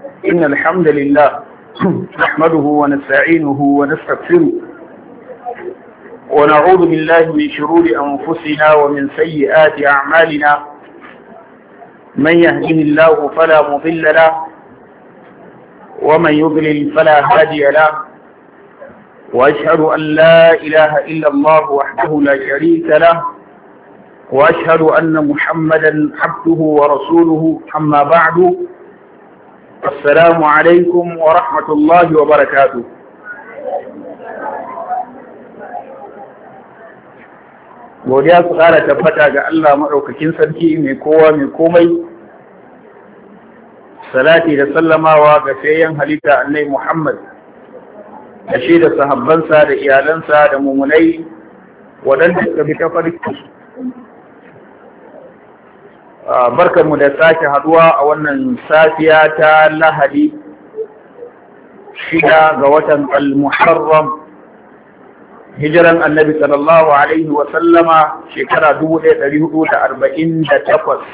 إن الحمد لله نحمده ونستعينه ونستغفره ونعوذ بالله من شرور أنفسنا ومن سيئات أعمالنا من يهده الله فلا مضل له ومن يضلل فلا هادي له وأشهد أن لا إله إلا الله وحده لا شريك له وأشهد أن محمدا عبده ورسوله أما بعد السلام عليكم ورحمة الله وبركاته. godiya su ƙara tabbata ga Allah maɗaukakin sarki mai kowa mai komai, salati da sallamawa ga fiyayyen halitta annai Muhammad da shi da sahabbansa da iyalansa da mumunai waɗanda suka bi tafarki. Barkanmu da sake haduwa a wannan safiya ta Lahadi 6 ga watan Al-Muharram hijiran Annabi sallallahu alaihi wa sallama shekara 1448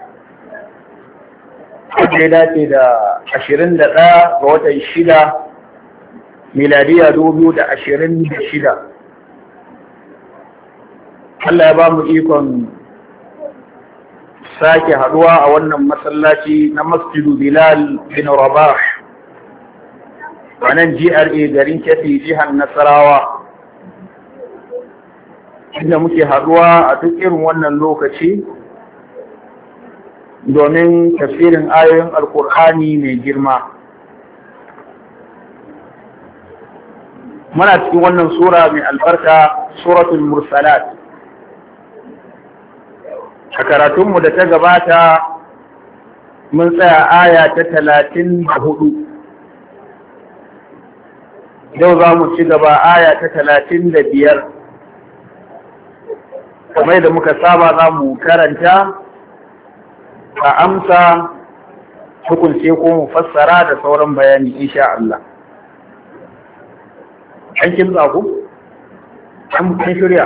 wanda ya dace da 21 ga watan 6 miladiya 2026. Allah ya ba mu ikon sake haduwa a wannan masallaci na Masjidu Bilal bin Rabah a nan GRA garin Kebbi jihar Nasarawa, inda muke haduwa a duk irin wannan lokaci domin tafsirin ayoyin Alkur'ani mai girma. Muna cikin wannan sura mai albarka, Suratul Mursalat. A karatunmu da ta gabata mun tsaya aya ta 34. Yau za mu ci gaba aya ta 35. Kamar da muka saba za mu karanta a amsa hukunce ko mu fassara da sauran bayani insha Allah. An kin ku? An shirya?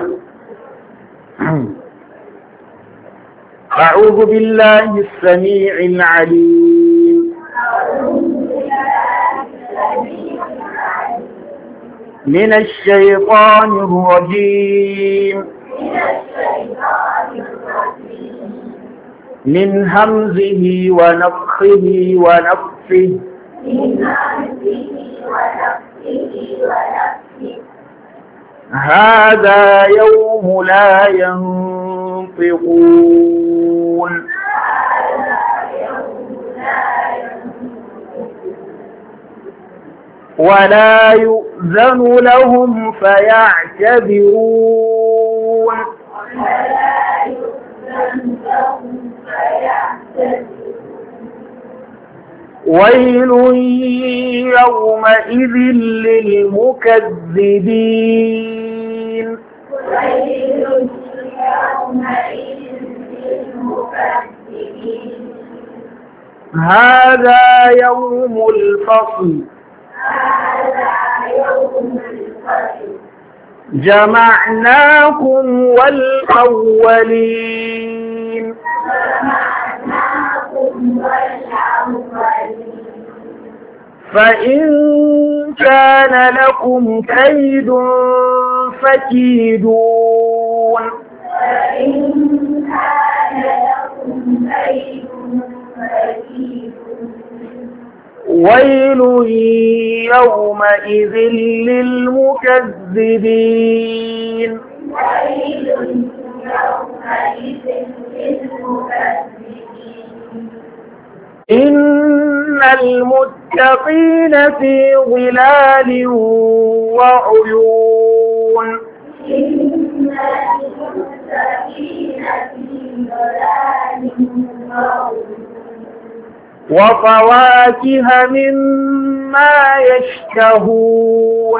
أعوذ بالله السميع العليم من الشيطان الرجيم من همزه ونفخه ونفثه هذا يوم لا ينطقون ولا يؤذن لهم فيعتذرون ويل يومئذ للمكذبين هذا يوم الفصل جمعناكم والأولين فإن كان لكم كيد فكيدون ويل يومئذ للمكذبين إن المتقين في ظلال وعيون وفواكه مما يشتهون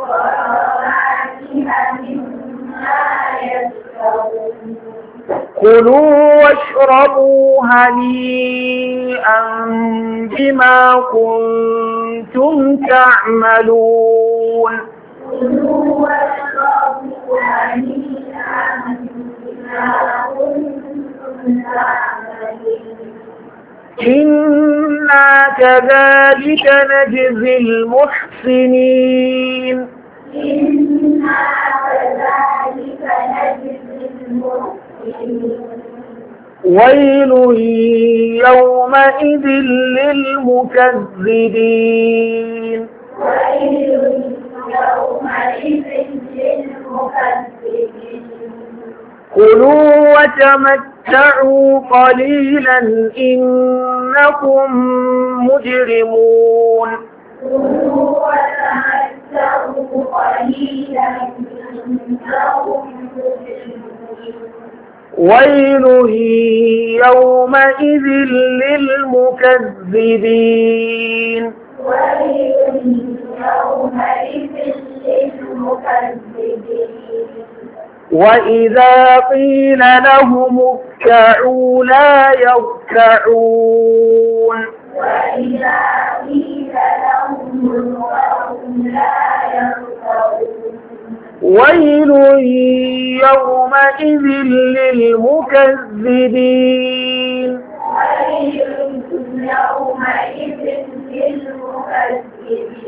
كلوا واشربوا هنيئا بما كنتم تعملون إنا كذلك نجزي المحسنين إنا كذلك نجزي المحسنين ويل يومئذ للمكذبين ويل يومئذ للمكذبين كلوا وتمتعوا قليلا إنكم مجرمون كلوا وتمتعوا قليلا إنكم مجرمون ويل يومئذ للمكذبين ويل يومئذ للمكذبين وإذا قيل لهم اركعوا لا يركعون وإذا قيل لهم اركعوا لا يركعون ويل يومئذ للمكذبين ويل يومئذ للمكذبين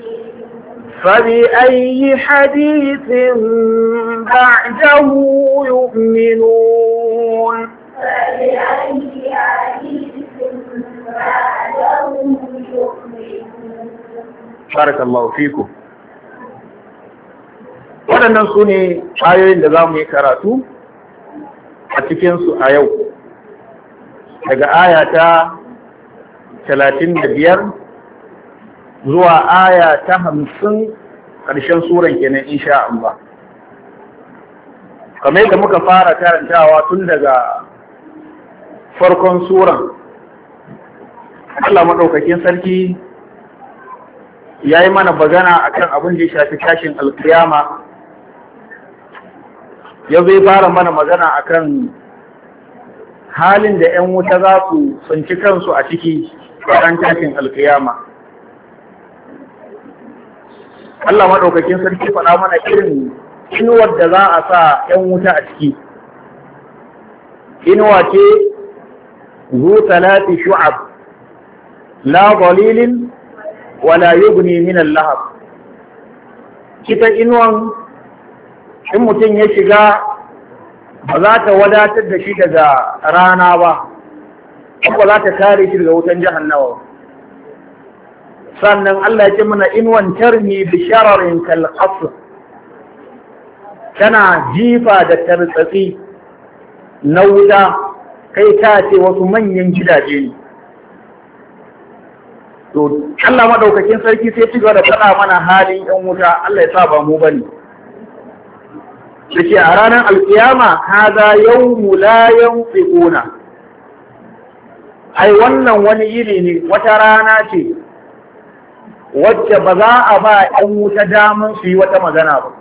فبأي حديث بعده يؤمنون فبأي حديث بعده يؤمنون بارك الله فيكم. waɗannan su ne ayoyin da za mu yi karatu a cikinsu a yau daga aya ta 35 zuwa aya ta 50 ƙarshen suran kenan insha Allah. Kamar yadda muka fara karantawa tun daga farkon suran, Allah maɗaukakin sarki ya yi mana bagana akan abin da ya shafi tashin alkiyama. Ya zai fara mana magana akan halin da 'yan wuta za su tsinci kansu a ciki ran tashin alkiyama. Allah maɗaukakin sarki faɗa mana irin inuwar da za a sa 'yan wuta a ciki. Inuwa ce zu talati shu'ab la dalilin wala yughni min al-lahab. Kita inuwan in mutum ya shiga ba za ta wadatar da shi daga rana ba, ba za ta kare shi daga wutan jahannama. Sannan Allah ya ce mana inwan tarmi bi shararin kal qasr, tana jifa da tartsatsi na wuta kai ta ce wasu manyan gidaje ne. To Allah madaukakin sarki sai ci gaba da faɗa mana halin 'yan wuta. Allah ya sa ba mu bane. Dake a ranar alkiyama haza yawmu la yanfiquna, ai wannan wani yini ne, wata rana ce wacce ba za a ba 'yan wuta daman su yi wata magana ba.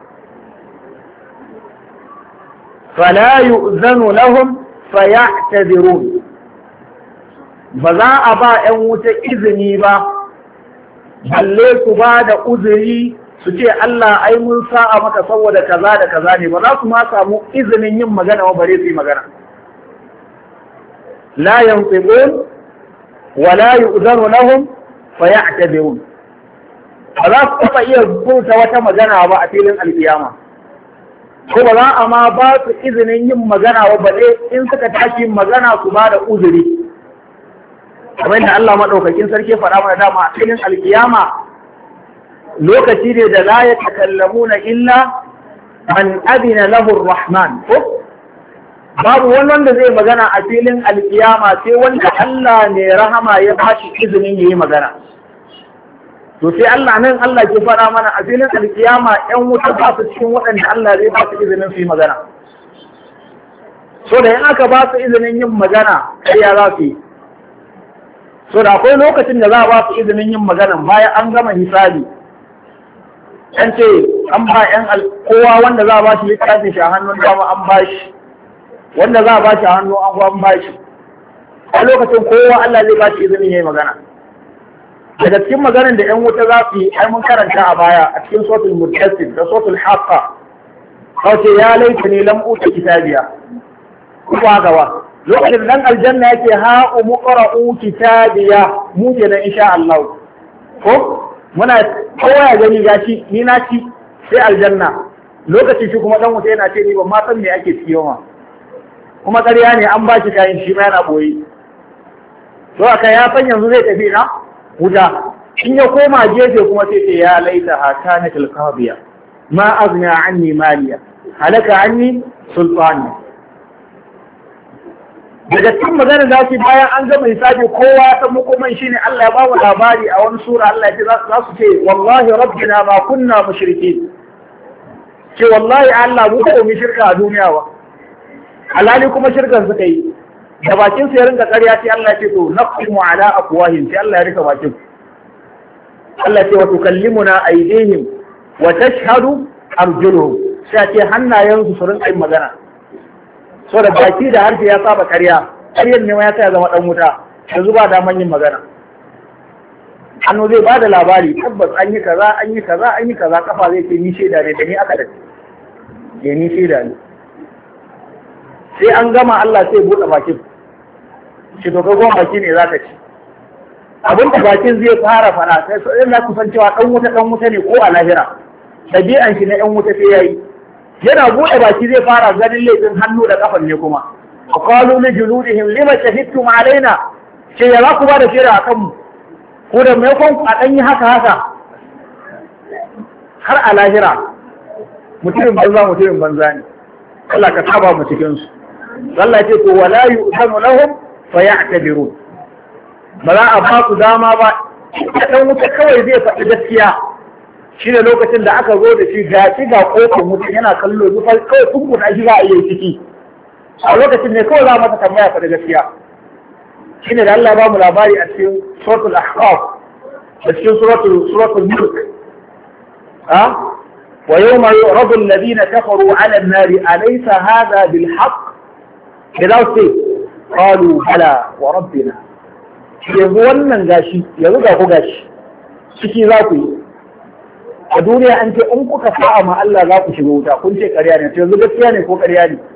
Fala yu'zanu lahum faya'tazirun, ba za a ba 'yan wuta izini ba balle su ba da uzuri su ce Allah ai mun sa'a maka saboda kaza da kaza ne, ba za su ma samu izinin yin magana ba bare su yi magana. La yantiqun wa la yu'zanu lahum faya'tabirun, ba za su taɓa iya furta wata magana ba a filin alkiyama, ko ba za a ma ba su izinin yin magana ba balle in suka tashi yin magana su ba da uzuri. Kamar da Allah maɗaukakin sarki faɗa mana dama a filin alkiyama lokaci ne da la ya takallamuna illa man adina lahu rahman, ko babu wani wanda zai magana a filin alkiyama sai wanda Allah ne rahama ya bashi izinin yayi magana. To sai Allah nan Allah ke faɗa mana a filin alkiyama 'yan wuta ba su cikin waɗanda Allah zai ba su izinin su yi magana. So da in aka ba su izinin yin magana kai ya za su yi. So da akwai lokacin da za a ba su izinin yin magana bayan an gama hisabi. An ce an ba kowa wanda za a ba shi littafin shi a hannun dama an ba shi, wanda za a ba shi a hannu an ba shi. A lokacin kowa Allah zai ba shi izinin yayi magana. Daga cikin maganar da 'yan wuta za su yi, ai mun karanta a baya a cikin suratul Muddathir da suratul Haqqa. Kauce ya laita ne lam uta kitabiya. Kuma gaba lokacin dan aljanna yake ha umqra'u kitabiya mu kenan insha Allah ko muna kowa ya gani gashi ni na ci sai aljanna lokacin shi kuma dan wuta yana ce ni ban ma san me ake ciyo ma kuma ƙarya ne an ba shi kayan shi ma yana boye to aka ya san yanzu zai tafi na wuta in ya koma gefe kuma sai ce ya laita ha kanatil qadiya ma aghna anni maliya halaka anni sultani. Daga cikin magana da shi bayan an gama hisabi kowa ta makoman shine Allah ya ba mu labari a wani sura Allah ya ce za su ce wallahi rabbina ma kunna mushrikeen. Ce wallahi Allah mu ko mu shirka a duniya ba. Alhali kuma shirkan suka yi. Da bakin su ya rinka ƙarya sai Allah ya ce to naqmu ala afwahim sai Allah ya rika bakin. Allah ya ce wa tukallimuna aydihim wa tashhadu arjuluhum. Sai ce hannayensu su rinka yin magana. So da baki da harshe ya saba ƙarya ne ma ya sa ya zama dan wuta yanzu ba da yin magana hannu zai ba da labari tabbas an yi kaza an yi kaza an yi kaza kafa zai ce ni shaida ne da ni aka dace ni shaida ne sai an gama Allah sai buɗe bakin shi to goma baki ne zaka ci abin da bakin zai fara fara sai so in za ku san cewa dan wuta ne ko a lahira dabi'an shi na ɗan wuta sai yayi yana buɗe baki zai fara ganin laifin hannu da kafan ne kuma qalu li juludihim lima shahidtum alaina ce ya za ku ba da shaida akan mu ko da mai kon a dan yi haka har a lahira mutumin banza ne Allah ka saba mu cikin su Allah ce to wala yu'tanu lahum faya'tabirun ba za a ba ku dama ba dan wuta kawai zai faɗi gaskiya shi ne lokacin da aka zo da shi ga kofar mutum yana kallo zufa kawai tunkuta shi za a yi ciki a lokacin ne kawai za masa tambaya fa da gaskiya shi ne da Allah ba mu labari a cikin suratul ahqaf da cikin suratul mulk wa yawma yu'radu alladhina kafaru 'ala an-nari alaysa hadha bil haqq idawsi qalu bala wa rabbina yanzu wannan gashi yanzu ga ku gashi ciki za ku yi a duniya an ce in kuka sa'a ma Allah za ku shiga wuta kun ce ƙarya ne to yanzu gaskiya ne ko ƙarya ne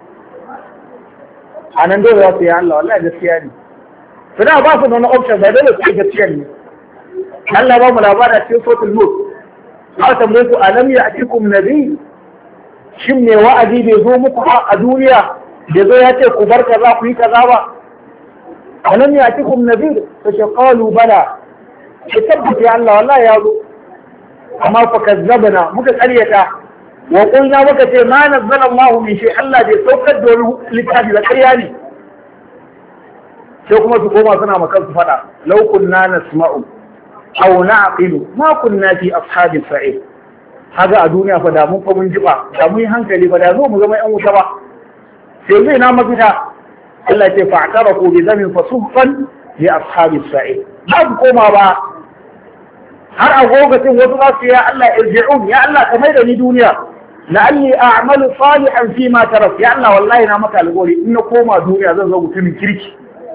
a nan dole za su yi Allah wallahi gaskiya ne to da ba su da wani option ba dole su yi gaskiya ne Allah ba mu labara cikin suratul mulk za ta muku alam ya atikum nabi shin me wa'adi bai zo muku a duniya da zo ya ce ku bar kaza ku yi kaza ba alam ya atikum nabi fa qalu bala ki tabbata ya Allah wallahi ya zo amma fa kazzabna muka ƙaryata wa qulna muka ce ma nazzala Allah min shay Allah bai saukar da wani littafi da ƙarya ne sai kuma su koma suna makan su fada law kunna nasma'u aw na'qilu ma kunna fi ashabis sa'id haga a duniya fa da mun fa mun jiba da mun yi hankali ba da zo mu zama yan wuta ba sai zai na mafita Allah ce fa'tarafu bi zamin fasuhqan li ashabis sa'id ba ku koma ba har a lokacin wasu za su ya Allah irji'un ya Allah ka mai da ni duniya la'alli a'malu salihan fi ma tarak ya Allah wallahi na maka alƙawari in na koma duniya zan zo mutumin kirki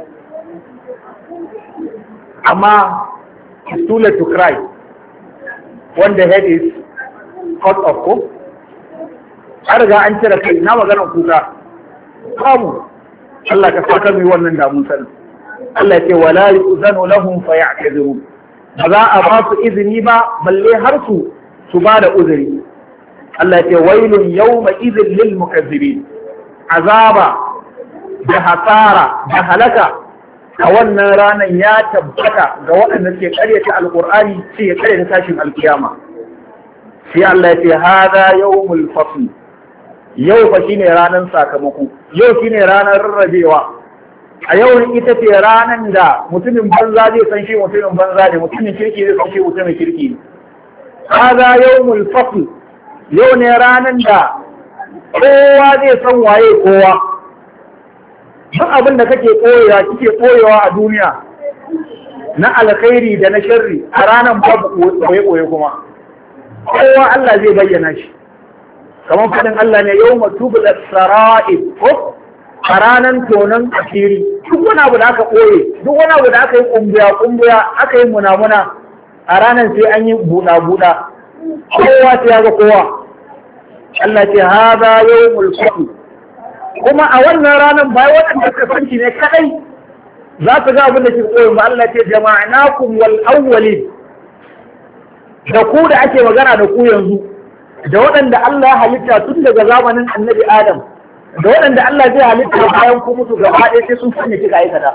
amma it's too late to cry when the head is cut off ko an riga an cire kai na maganar kuka kamu Allah ka saka mai wannan damun sanin Allah ya ce wala yu'zanu lahum faya'tazirun ba za a ba su izini ba balle har su ba da uzuri Allah ya ce wailun yawma idhil lil mukazzibin azaba da hasara da halaka a wannan ranar ya tabbata ga waɗanda suke ƙaryata alƙur'ani sai ya ƙaryata tashin alkiyama sai Allah ya ce hada yawmul fasl yau fa shine ranar sakamako yau shine ranar rarrabewa a yau ita ce ranar da mutumin banza zai san shi mutumin banza ne mutumin kirki zai san shi mutumin kirki ne hada yawmul fasl yau ne ranar da kowa zai san waye kowa duk abin da kake koyewa a duniya na alkhairi da na sharri a ranar babu koye kuma kowa Allah zai bayyana shi kamar faɗin Allah ne yau matubul sara'ib ko a ranar tonon asiri duk wani abu da aka koye duk wani abu da aka yi kumbuya aka yi munamuna a ranar sai an yi buɗa kowa sai ya ga kowa Allah ce hada yawmul fasl kuma a wannan ranar bayan waɗanda suka san shi ne kadai za su ga abin da ke koyon ba. Allah ce jama'nakum wal awwalin, da ku da ake magana da ku yanzu, da waɗanda Allah ya halitta tun daga zamanin annabi Adam, da waɗanda Allah zai halitta bayan ku mutu gaba ɗaya sai sun sanya kika aikata.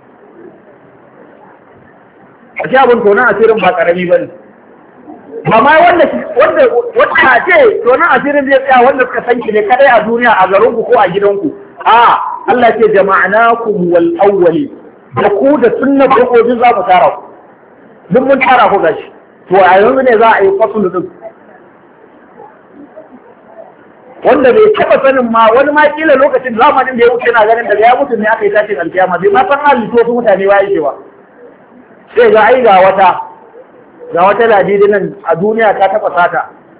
A ce abin tonon asirin ba ƙarami ba ne. Ba ma wanda ce tonon asirin zai tsaya wanda suka san ki ne kadai a duniya a garinku ko a gidanku. A Allah ce jama'nakum wal awwali, da ku da sunna farko duk za mu tara ku. Duk mun tara ku gashi. To a yanzu ne za a yi fasul din. Wanda bai taɓa sanin ma wani ma kila lokacin zamanin da ya wuce na ganin daga ya mutu ne aka yi tashin alkiyama bai ma san halittu wasu mutane ba yake ba. Sai ga ai ga wata ladidi nan a duniya ta taɓa sata.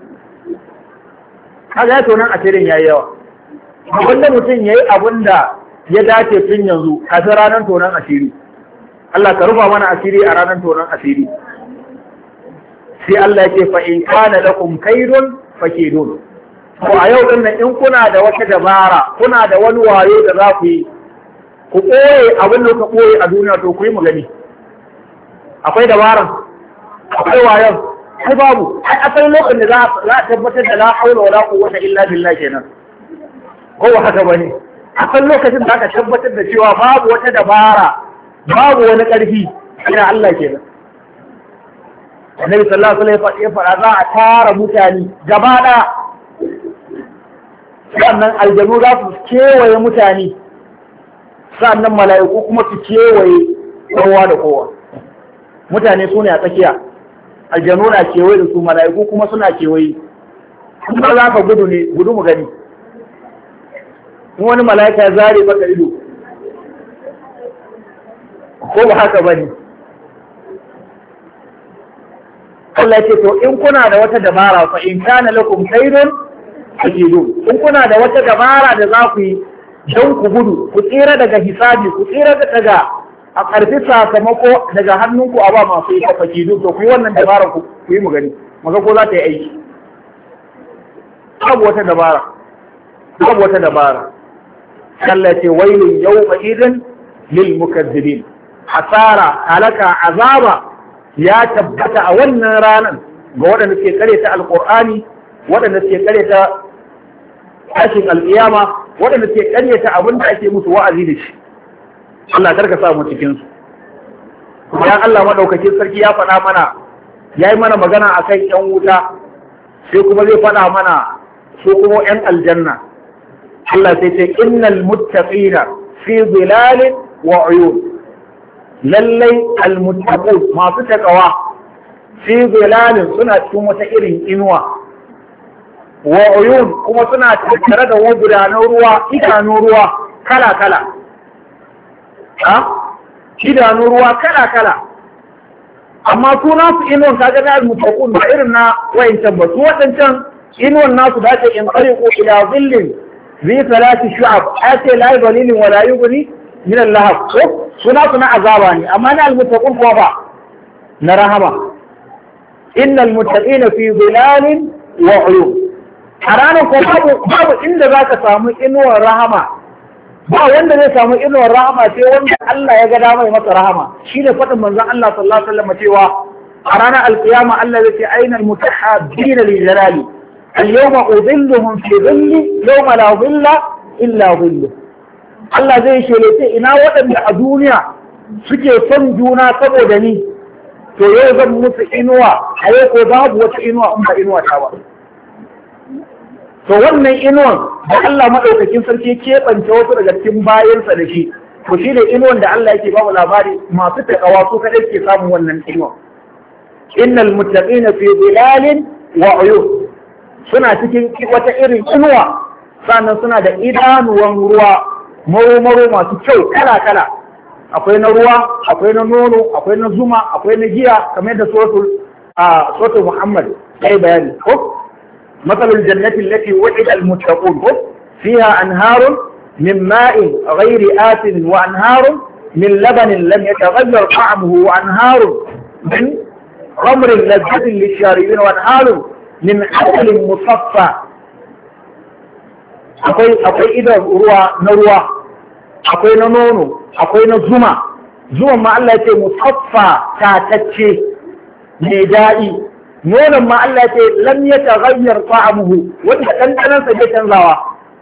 Kaga ya tonan asirin yayi yawa. Wanda mutum yayi abin da ya dace tun yanzu kafin ranar tonan asiri. Allah ka rufa mana asiri a ranar tonan asiri. Sai Allah ya ce fa in kana lakum kaidun fakidun. To a yau din nan in kuna da wata dabara, kuna da wani wayo da za ku yi, ku ɓoye abin da kuka ɓoye a duniya to ku yi mu gani. Akwai dabaran, akwai wayon, ai babu, ai asalin lokacin da za a tabbatar da la haula wala quwwata illa billah kenan. Ko ba haka bane? Asalin lokacin da aka tabbatar da cewa babu wata dabara, babu wani ƙarfi, ina Allah kenan. Annabi sallallahu alaihi wasallam ya fara za a tara mutane gaba ɗaya. Sannan aljanu za su kewaye mutane, sannan mala'iku kuma su kewaye kowa da kowa. Mutane su ne a tsakiya, aljanu na kewaye da su, mala'iku kuma suna kewaye. Kuma za ka gudu ne, gudu mu gani. In wani mala'ika ya zare maka ido, ko ba haka ba ne. Allah ce to in kuna da wata dabara fa in kana lakum kaidun fakidun, in kuna da wata dabara da za ku yi don ku gudu, ku tsira daga hisabi, ku tsira daga a ƙarfi sakamako daga hannunku a ba masu yi fakidun, to ku yi wannan dabara ku yi mu gani, maga ko za ta yi aiki. Babu wata dabara, babu wata dabara. Allah ce wailun yawma idin lil mukazzibin, hasara, halaka, azaba ya tabbata a wannan ranar ga waɗanda suke kareta alƙur'ani, waɗanda suke karyata tashin alƙiyama, waɗanda suke karyata abin da ake musu wa'azi da shi. Allah karka sa mu cikin su. Bayan Allah madaukakin sarki ya faɗa mana, ya yi mana magana akan ƴan wuta, sai kuma zai faɗa mana su kuma ƴan aljanna. Allah sai ce innal muttaqina fi zilalin wa uyun. Lallai almuttaqun masu takawa fi zilalin suna cikin wata irin inuwa. Wa uyun kuma suna tattare da gudanar ruwa, idanun ruwa kala-kala. Idanun ruwa kala-kala. Amma su nasu inuwan kaga na almuttaqun ba irin na wayancan ba. Su waɗancan inuwan nasu da ake in tsariƙo ila zillin zai salati shu'ab, ake la dalilin wala yughni min al-lahab. Ko su nasu na azaba ne, amma na almuttaqun kuwa ba na rahama. Innal muttaqina fi zilalin wa uyun. A ranar ko babu inda za ka samu inuwar rahama, ba wanda zai samu inuwar rahama sai wanda Allah ya ga dama ya masa rahama. Shi ne faɗin manzon Allah sallallahu alaihi wasallam cewa a ranar alkiyama Allah zai ce ainal mutahabbina li jalali al-yawma udhilluhum fi dhilli yawma la dhilla illa dhillu. Allah zai shelace ina waɗanda a duniya suke son juna saboda ni, to yau zan musu inuwa, a yau ko babu wata inuwa in ba inuwa ta ba. To wannan inuwan da Allah maɗaukakin sarki keɓance wasu daga cikin bayansa da shi, to shi ne inuwan da Allah yake bamu labari masu taƙawa su kaɗai ke samun wannan inuwan. Innal muttaqina fi zilalin wa uyun, suna cikin wata irin inuwa, sannan suna da idanuwan ruwa maro masu kyau kala-kala. Akwai na ruwa, akwai na nono, akwai na zuma, akwai na giya, kamar yadda suratul Muhammad ya yi bayani. مثل الجنة التي وعد المتقون فيها أنهار من ماء غير آسن وأنهار من لبن لم يتغير طعمه وأنهار من خمر لذة للشاربين وأنهار من عسل مصفى. akwai idan ruwa, akwai na nono, akwai na zuma. Zuwan ma Allah ya ce musaffa tatacce mai daɗi. Nonon ma Allah ya ce lam yataghayyar ta'amuhu, wanda ɗanɗanon sa bai canzawa.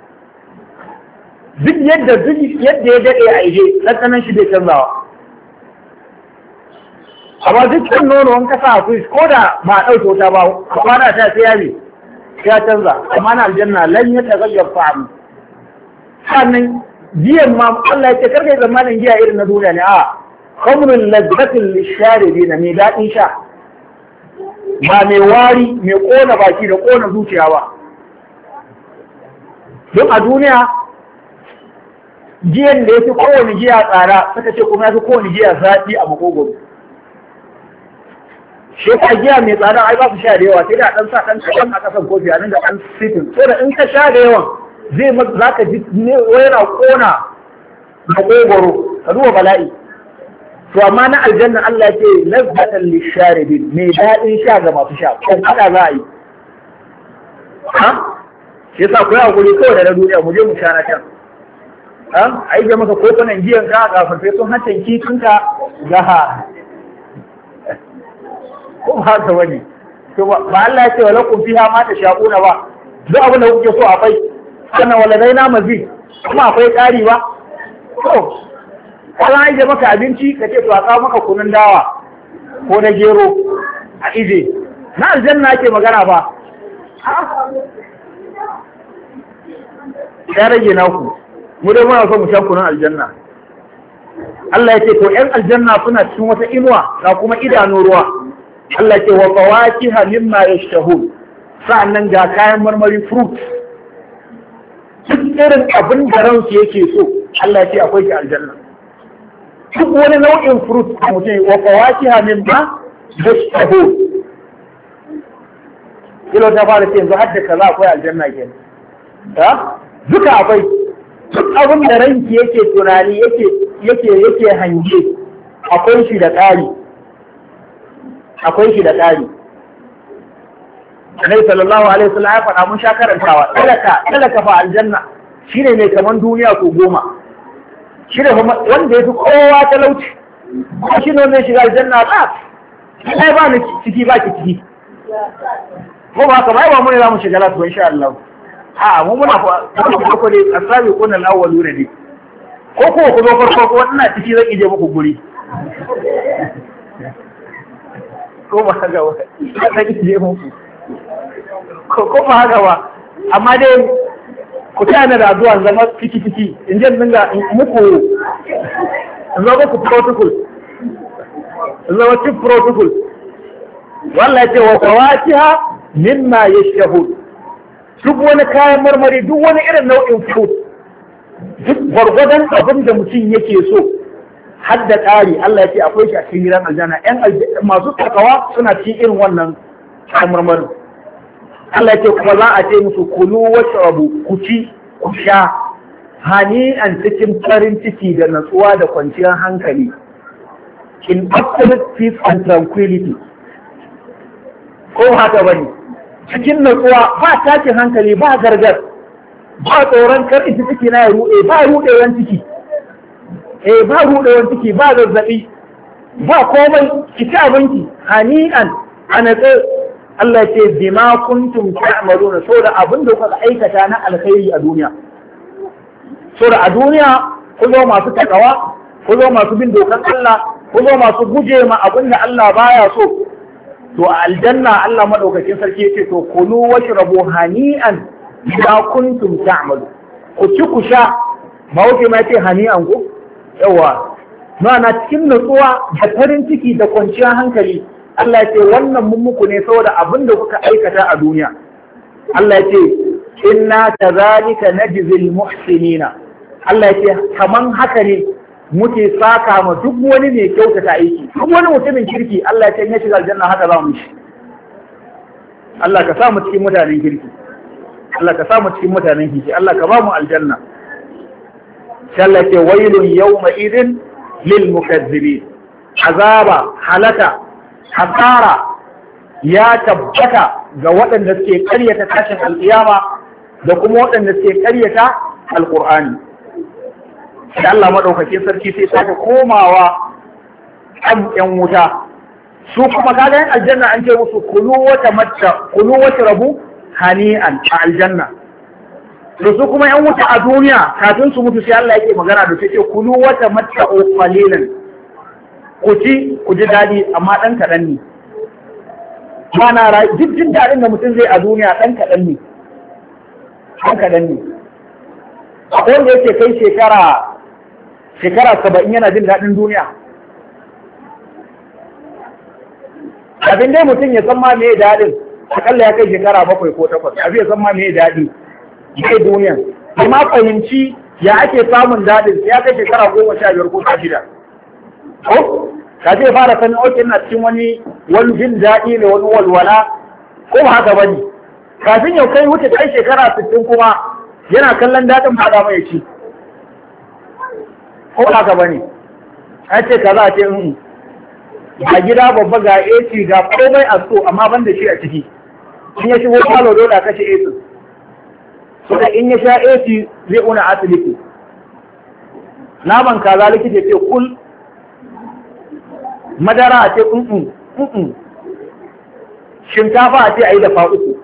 Duk yadda ya daɗe a ije, ɗanɗanon shi bai canzawa. Amma dukkan nono an kasa a ko da ba a ɗauke wuta ba, a kwana ta sai ya canza. Amma na aljanna lan yataghayyar ta'amuhu. Sannan giyan ma Allah ya ce karkai zamanin giya irin na duniya ne, a khamrul lazzatin lisharibina mai daɗin sha, ba mai wari mai ƙona baki da ƙona zuciya ba. Don a duniya giyan da ya fi kowane giya tsada suka ce kuma ya fi kowane giya zaɓi a makogoro. Sheka giya mai tsada ai ba su sha da yawa, sai da ɗan sa ɗan kaɗan a ƙasan kofi a nan da ɗan sitin. So da in ka sha da yawan za ka ji yana ƙona makogoro, ka duba bala'i. To amma na aljanna Allah ce lazzatan lisharibin, mai daɗin sha ga masu sha, kan haka za a yi. Ha? Shi yasa ku yi hakuri kawai da na duniya mu je mu sha na can. Ha? A yi maka kofunan giyan ka ga farfesun hancin kifinka ga ko ba haka wani. To ba Allah ya ce wala kun fiha ma ta sha'una ba. Duk abin da kuke so akwai. Sannan waladaina mazid, kuma akwai ƙari ba. To kana ije maka abinci ka ce to a kawo maka kunun dawa ko na gero a ije. Na aljanna ake magana ba. Ya rage naku. Mu dai muna so mu sha kunun aljanna. Allah ya ce to ƴan aljanna suna cikin wata inuwa ga kuma idanu ruwa. Allah ya ce wa fawakiha mimma yashtahun. Sa'annan ga kayan marmari fruit. Duk irin abin da ransu yake so Allah ya ce akwai shi aljanna. Duk wani nau'in fruit a mutum wa fawakiha mimma yashtahun. Kilo ta fara ce yanzu hadda kaza akwai aljanna ke. Ha? Duka akwai. Duk abin da ranki yake tunani yake hange akwai shi da ƙari. Akwai shi da ƙari. Annabi sallallahu alaihi wasallam ya faɗa mun sha karantawa talaka fa aljanna shine mai kaman duniya ko goma. Shine wanda yafi kowa talauci. Ko shine wanda shiga aljanna ba. Sai ba ni ciki ba ki ciki. Ko ba kamar ba mun za mu shiga lafiya insha Allah. A mu muna ko dai asabi kunal awwaluna ne. Ko ku zo farko ko ina ciki zan ije muku guri. Ko ba ga wa. Zan ije muku. Ko ba haka ba, amma dai ku tana da addu'a zama fiki in je dinga muku zama ku protocol zama ci protocol wallahi ce wa fawatiha mimma yashtahu. Duk wani kayan marmari, duk wani irin nau'in fruit, duk gwargwadon abin da mutum yake so har da ƙari Allah ya ce akwai shi a cikin gidan aljanna. Masu takawa suna cikin irin wannan kayan marmarin. Allah ce kuma za a ce musu kulu washrabu, ku ci ku sha hani'an cikin farin ciki da natsuwa da kwanciyar hankali, in absolute peace and tranquility. Ko haka bane, cikin natsuwa ba tashin hankali, ba gargar, ba tsoron kar ita ciki na ya ruɗe, ba ruɗewan ciki, ba ruɗewan ciki, ba zazzaɓi, ba komai, ki ci abinci hani'an a natsa. Allah ce bima kuntum ta'maluna, saboda abin da kuka aikata na alkhairi a duniya. Saboda a duniya ku zo masu takawa, ku zo masu bin dokan Allah, ku zo masu guje ma abin da Allah baya so. To a aljanna Allah madaukakin sarki yace to kulu washrabu hani'an bima kuntum ta'malu. Ku ci ku sha, ba wuce ma yace hani'an ku? Yawa. Ma'ana cikin nutsuwa da farin ciki da kwanciyar hankali. Allah ya ce wannan mun muku ne saboda abin da kuka aikata a duniya. Allah ya ce inna kadhalika najzil muhsinina. Allah ya ce kaman haka ne muke saka ma duk wani mai kyautata aiki, duk wani mutumin kirki. Allah ya ce ya shiga aljanna haka za mu shi. Allah ka sa mu cikin mutanen kirki. Allah ka sa mu cikin mutanen kirki. Allah ka ba mu aljanna. Sai Allah ya ce wailun yawma idin lil mukazzibin. Azaba, halaka, hasara ya tabbata ga waɗanda suke ƙaryata tashin alƙiyama da kuma waɗanda suke ƙaryata alqur'ani. Da Allah madaukakin sarki sai sake komawa kan ƴan wuta. Su kuma kaga yan aljanna an ce musu kulu wata rabu hani'an a aljanna. Da su kuma yan wuta a duniya kafin su mutu sai Allah yake magana da su ce kulu wata matta'u qalilan. Ku ji daɗi amma ɗan kaɗan ne. Mana duk jin daɗin da mutum zai a duniya ɗan kaɗan ne. Ɗan kaɗan ne. Akwai wanda yake kai shekara 70 yana jin daɗin duniya. Abin dai mutum ya san ma me daɗin, akalla ya kai shekara 7 ko 8, abin ya san ma me daɗi, me duniya. Amma fahimci ya ake samun daɗin ya kai shekara 15 ko 16. Ko? Ka ce fara sanin oke na cikin wani jin daɗi ne wani walwala, ko ba haka bane. Kafin ya kai wuce kai shekara 60 kuma yana kallon daɗin ba da mai ci. Ko haka bane. An ce kaza a ce ga gida babba ga AC ga komai a so amma ban da shi a ciki. In ya shigo falo dole a kashe AC. So da in ya sha AC zai una asibiti. Naman kaza likita ce kul, madara a ce shinkafa a ce a yi dafa uku.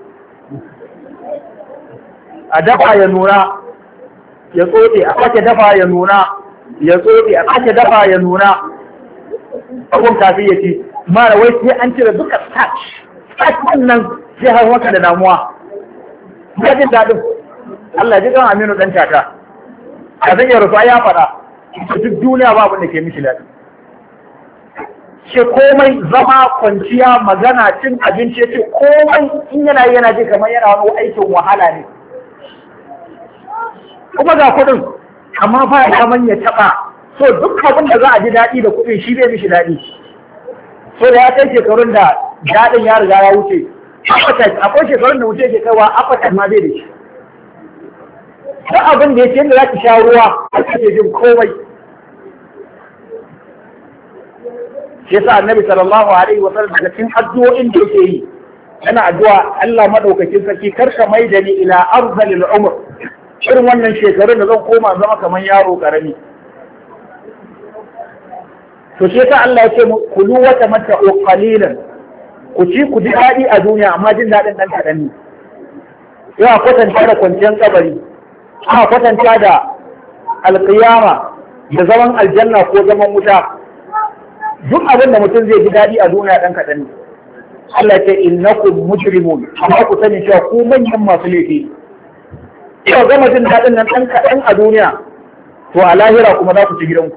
A dafa ya nuna ya tsotse, a sake dafa ya nuna ya tsotse, a sake dafa ya nuna. Abun kafin ya ce mara wai sai an cire duka starch nan sai har wata da damuwa. Ya jin daɗin Allah ji kan Aminu ɗan tata kafin ya rufa ya faɗa duk duniya ba abin da ke mishi daɗi. Ce komai zama kwanciya magana cin abinci ce komai in yana ji kamar yana wani aikin wahala ne. Kuma ga kuɗin amma ba ya kaman ya taɓa. So duk abin da za a ji daɗi da kuɗin shi zai mishi daɗi. So da ya kai shekarun da daɗin ya riga ya wuce. Akwai shekarun da wuce ke kaiwa appetite ma bai da shi. Duk abin da ya ce yadda za ki sha ruwa a kake jin komai. Shi yasa Annabi sallallahu alaihi wa sallam daga cikin addu'o'in da yake yi yana addu'a Allah madaukakin sarki karka mai da ni ila arzalil umr. Irin wannan shekarun da zan koma zama kamar yaro karami. To shi yasa Allah ya ce kulu wata mata'u qalilan, ku ji daɗi a duniya amma jin daɗin ɗan kaɗan ne. Yawa kwatanta da kwanciyar kabari, aka kwatanta da alƙiyama da zaman aljanna ko zaman wuta. Duk abin da mutum zai ji daɗi a duniya ɗan kaɗan ne. Allah ya ce innakum mujrimun, amma ku sani cewa ku manyan masu laifi. Yau gama jin daɗin nan ɗan kaɗan a duniya, to a lahira kuma za ku ci gidanku.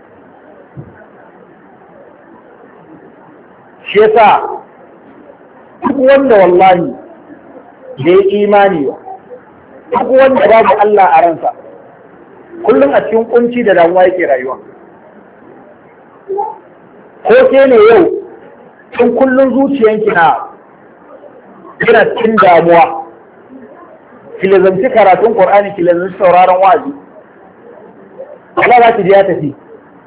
Shi yasa duk wanda wallahi da ya imani ba, duk wanda babu Allah a ransa, kullum a cikin kunci da damuwa yake rayuwa. Ko ke ne yau, tun kullum zuciyanki yana cikin damuwa, ki lazamci karatun Qur'ani, ki lazamci sauraron wa'azi. Allah za ki ji ya tafi.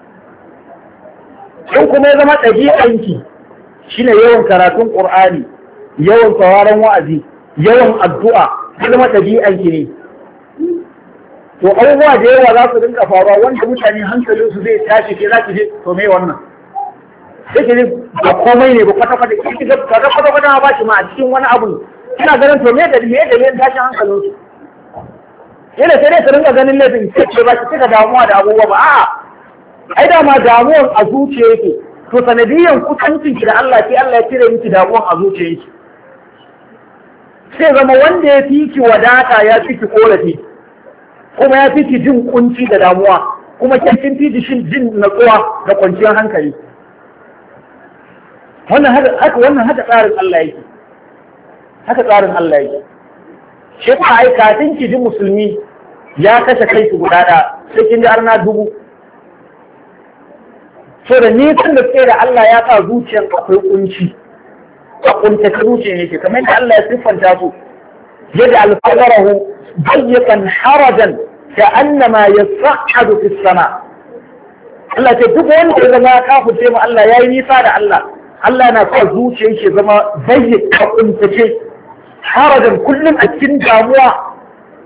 In kuma ya zama ɗabi'anki shine yawan karatun Qur'ani, yawan sauraron wa'azi, yawan addu'a, ya zama ɗabi'anki ne. To abubuwa da yawa za su rinka faruwa wanda mutane hankalinsu zai tashi ke za ki je to me wannan? Sai ki ba komai ne ba kwata-kwata, ki ga kwata-kwata ba shi ma a cikin wani abu. Kina ganin to me da yin tashin hankalinsu? Yana sai dai su rinka ganin laifin ce ba ki cika damuwa da abubuwa ba. A'a, ai dama damuwan a zuciya yake. To sanadiyan kusancinki da Allah sai Allah ya cire miki damuwan a zuciyarki. Sai zama wanda ya fi ki wadata ya fi ki korafi, kuma ya fi ki jin kunci da damuwa, kuma kin fi jin natsuwa da kwanciyar hankali. Wannan haka tsarin Allah yake. Haka tsarin Allah yake. Shi ka ai kafin ki ji musulmi ya kashe kai ki guda ɗaya sai kin ji arna 1000. So da nisan da tsaye da Allah ya sa zuciyar akwai kunci, a kuntace zuciyar yake kamar yadda Allah ya siffanta su yadda alfadarahu bayyakan harajan ka annama yas'adu fis sama. Allah ce duk wanda ya zama kafirce mu Allah yayi nisa da Allah. Allah na sa zuciyar shi zama bayyaka kuntace harajan kullum a cikin damuwa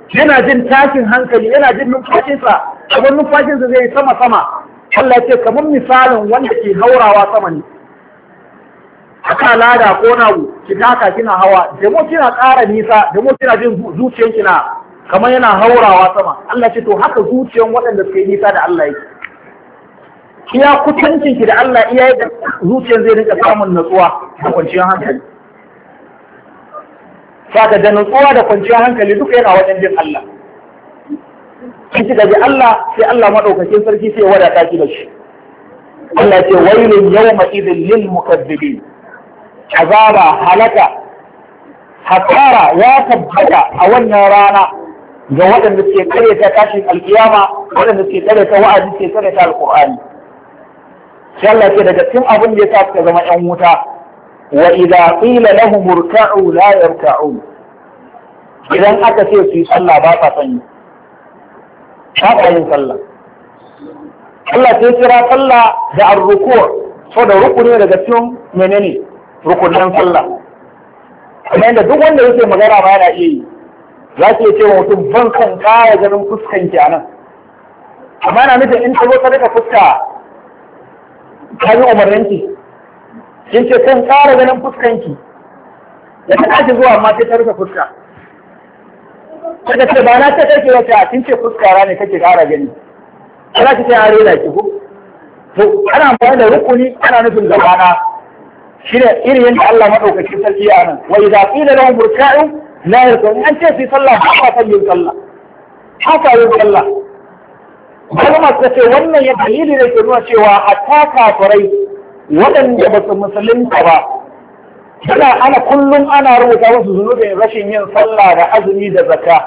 yana jin tashin hankali, yana jin numfashinsa, kamar numfashinsa zai sama-sama. Allah ce kamar misalin wanda ke haurawa sama ne. Aka lada ko na ki taka kina hawa, damo kina ƙara nisa, damo kina jin zuciyan kina kamar yana haurawa sama. Allah ce to haka zuciyan waɗanda suka yi nisa da Allah yake. Iya kusancin ki da Allah iya yadda zuciyan zai rinka samun natsuwa da kwanciyar hankali. Saka da natsuwa da kwanciyar hankali duka yana wajen jin Allah. In kika ji Allah sai Allah madaukakin sarki sai ya wadata ki da shi. Allah ce wailun yawma idhil lil mukazzibin. Azaba, halaka, hasara ya tabbata a wannan rana ga waɗanda suke karyata tashin alkiyama, waɗanda suke karyata wa'azi, suke karyata alqur'ani. Sai Allah ce daga cikin abin da ya sa suka zama ƴan wuta, wa idza qila lahum irka'u la yarka'un. Idan aka ce su yi sallah ba sa son yi. Ba sa yin sallah. Allah sai kira sallah da ar-ruku', so da rukuni daga cikin menene? Rukunin sallah. Kuma yadda duk wanda yake magana ba yana iya yi. Za ki ce wa mutum ban kan kaya ganin fuskan ki a nan. Amma yana nufin in ta zo ta rika fuska ta yi umarninki. Kin ce kan kara ganin fuskanki. Da ta tashi zuwa amma sai ta rufe fuska. Daga ce ba na ce kake wace a kin ce fuskara ne kake kara gani. Ana ki ce an rena ki ko? To ana amfani da rukuni ana nufin gabana. Shi ne irin yadda Allah maɗaukacin sarki a nan. Wa idza qila lahum irka'u la yarka'un. An ce su yi sallah ba sa yin sallah. Ba sa yin sallah. Malama suka ce wannan ya dalili ne ke nuna cewa hatta kafirai waɗanda ba su musulunta ba. Ana kullum ana rubuta musu zunubin rashin yin sallah da azumi da zakka.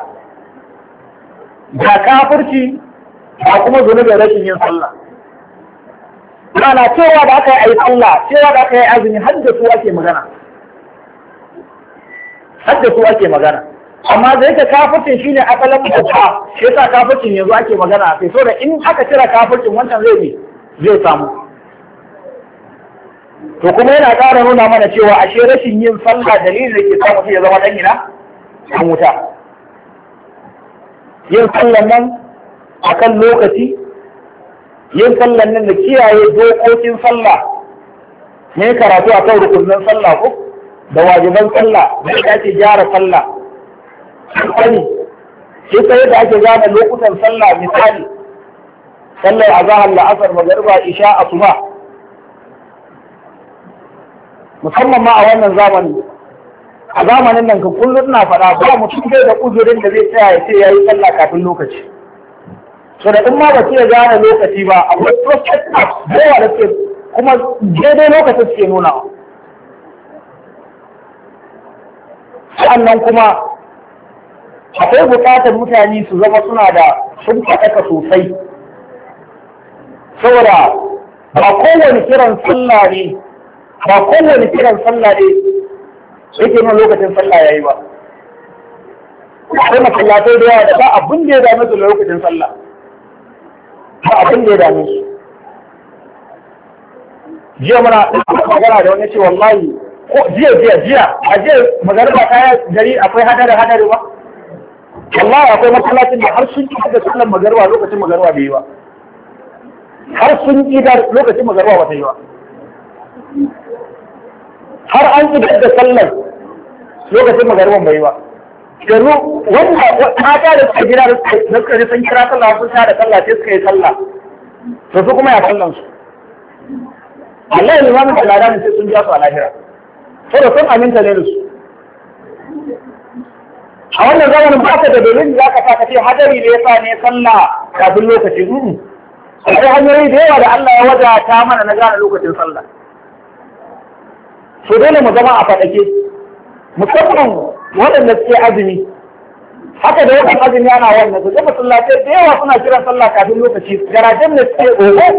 Ga kafirci ba kuma zunubin rashin yin sallah. Ana cewa da aka yi sallah, cewa da aka yi azumi har da su ake magana. Har da su ake magana. Amma da yake kafircin shine asalin babba, shi yasa kafircin yanzu ake magana sai so da in aka cira kafircin wancan zai samu. To kuma yana ƙara nuna mana cewa ashe rashin yin sallah dalilin da ke sa mutum ya zama dan gida an wuta. Yin sallan nan akan lokaci, yin sallan nan da kiyaye dokokin sallah, ne karatu a kan rukunin sallah ko da wajiban sallah da yadda ake gyara sallah. Sani, shi sai da ake gane lokutan sallah misali, sallar azahar, la'asar, magariba, isha, asuba. Musamman ma a wannan zamani, a zamanin nan ka kullum na faɗa ba mutum bai da uzurin da zai tsaya ya ce ya yi sallah kafin lokaci. So da in ma ba ya gane lokaci ba, akwai prospect da yawa da suke kuma daidai lokacin suke nuna. Sa'annan kuma akwai buƙatar mutane su zama suna da sun faɗaka sosai. Saboda ba kowane kiran sallah ne, ba kowane kiran sallah ne yake nuna lokacin sallah yayi ba. Akwai masallatai da yawa da ba abin da ya dame su da lokacin sallah. Ba abin da ya dame su. Jiya muna magana da wani ce wallahi ko jiya a jiya magariba ta gari akwai hadari ba. Wallahi akwai masallacin da har sun ki da sallar magariba lokacin magariba bai yi ba. Har sun ki da lokacin magariba ba ta yi ba. Har an ki da sallar lokacin magariban bai yi ba. Yanzu wanda mata da suka gida da suka ji sun kira sallah sun sha da sallah sai suka yi sallah. To su kuma ya sallan su. Allah ya limamin da lada ne sai sun biya su a lahira. Saboda sun aminta ne da su. A wannan zamanin ba ka da dalilin za ka saka ce hadari ne yasa ne sallah kafin lokacin. Akwai hanyoyi da yawa da Allah ya wadata mana na gane lokacin sallah. So dole mu zama a faɗake. Musamman waɗanda suke azumi. Haka da yawan azumi ana wannan su zama sallatai da yawa suna kiran sallah kafin lokaci. Garajen da suke oho.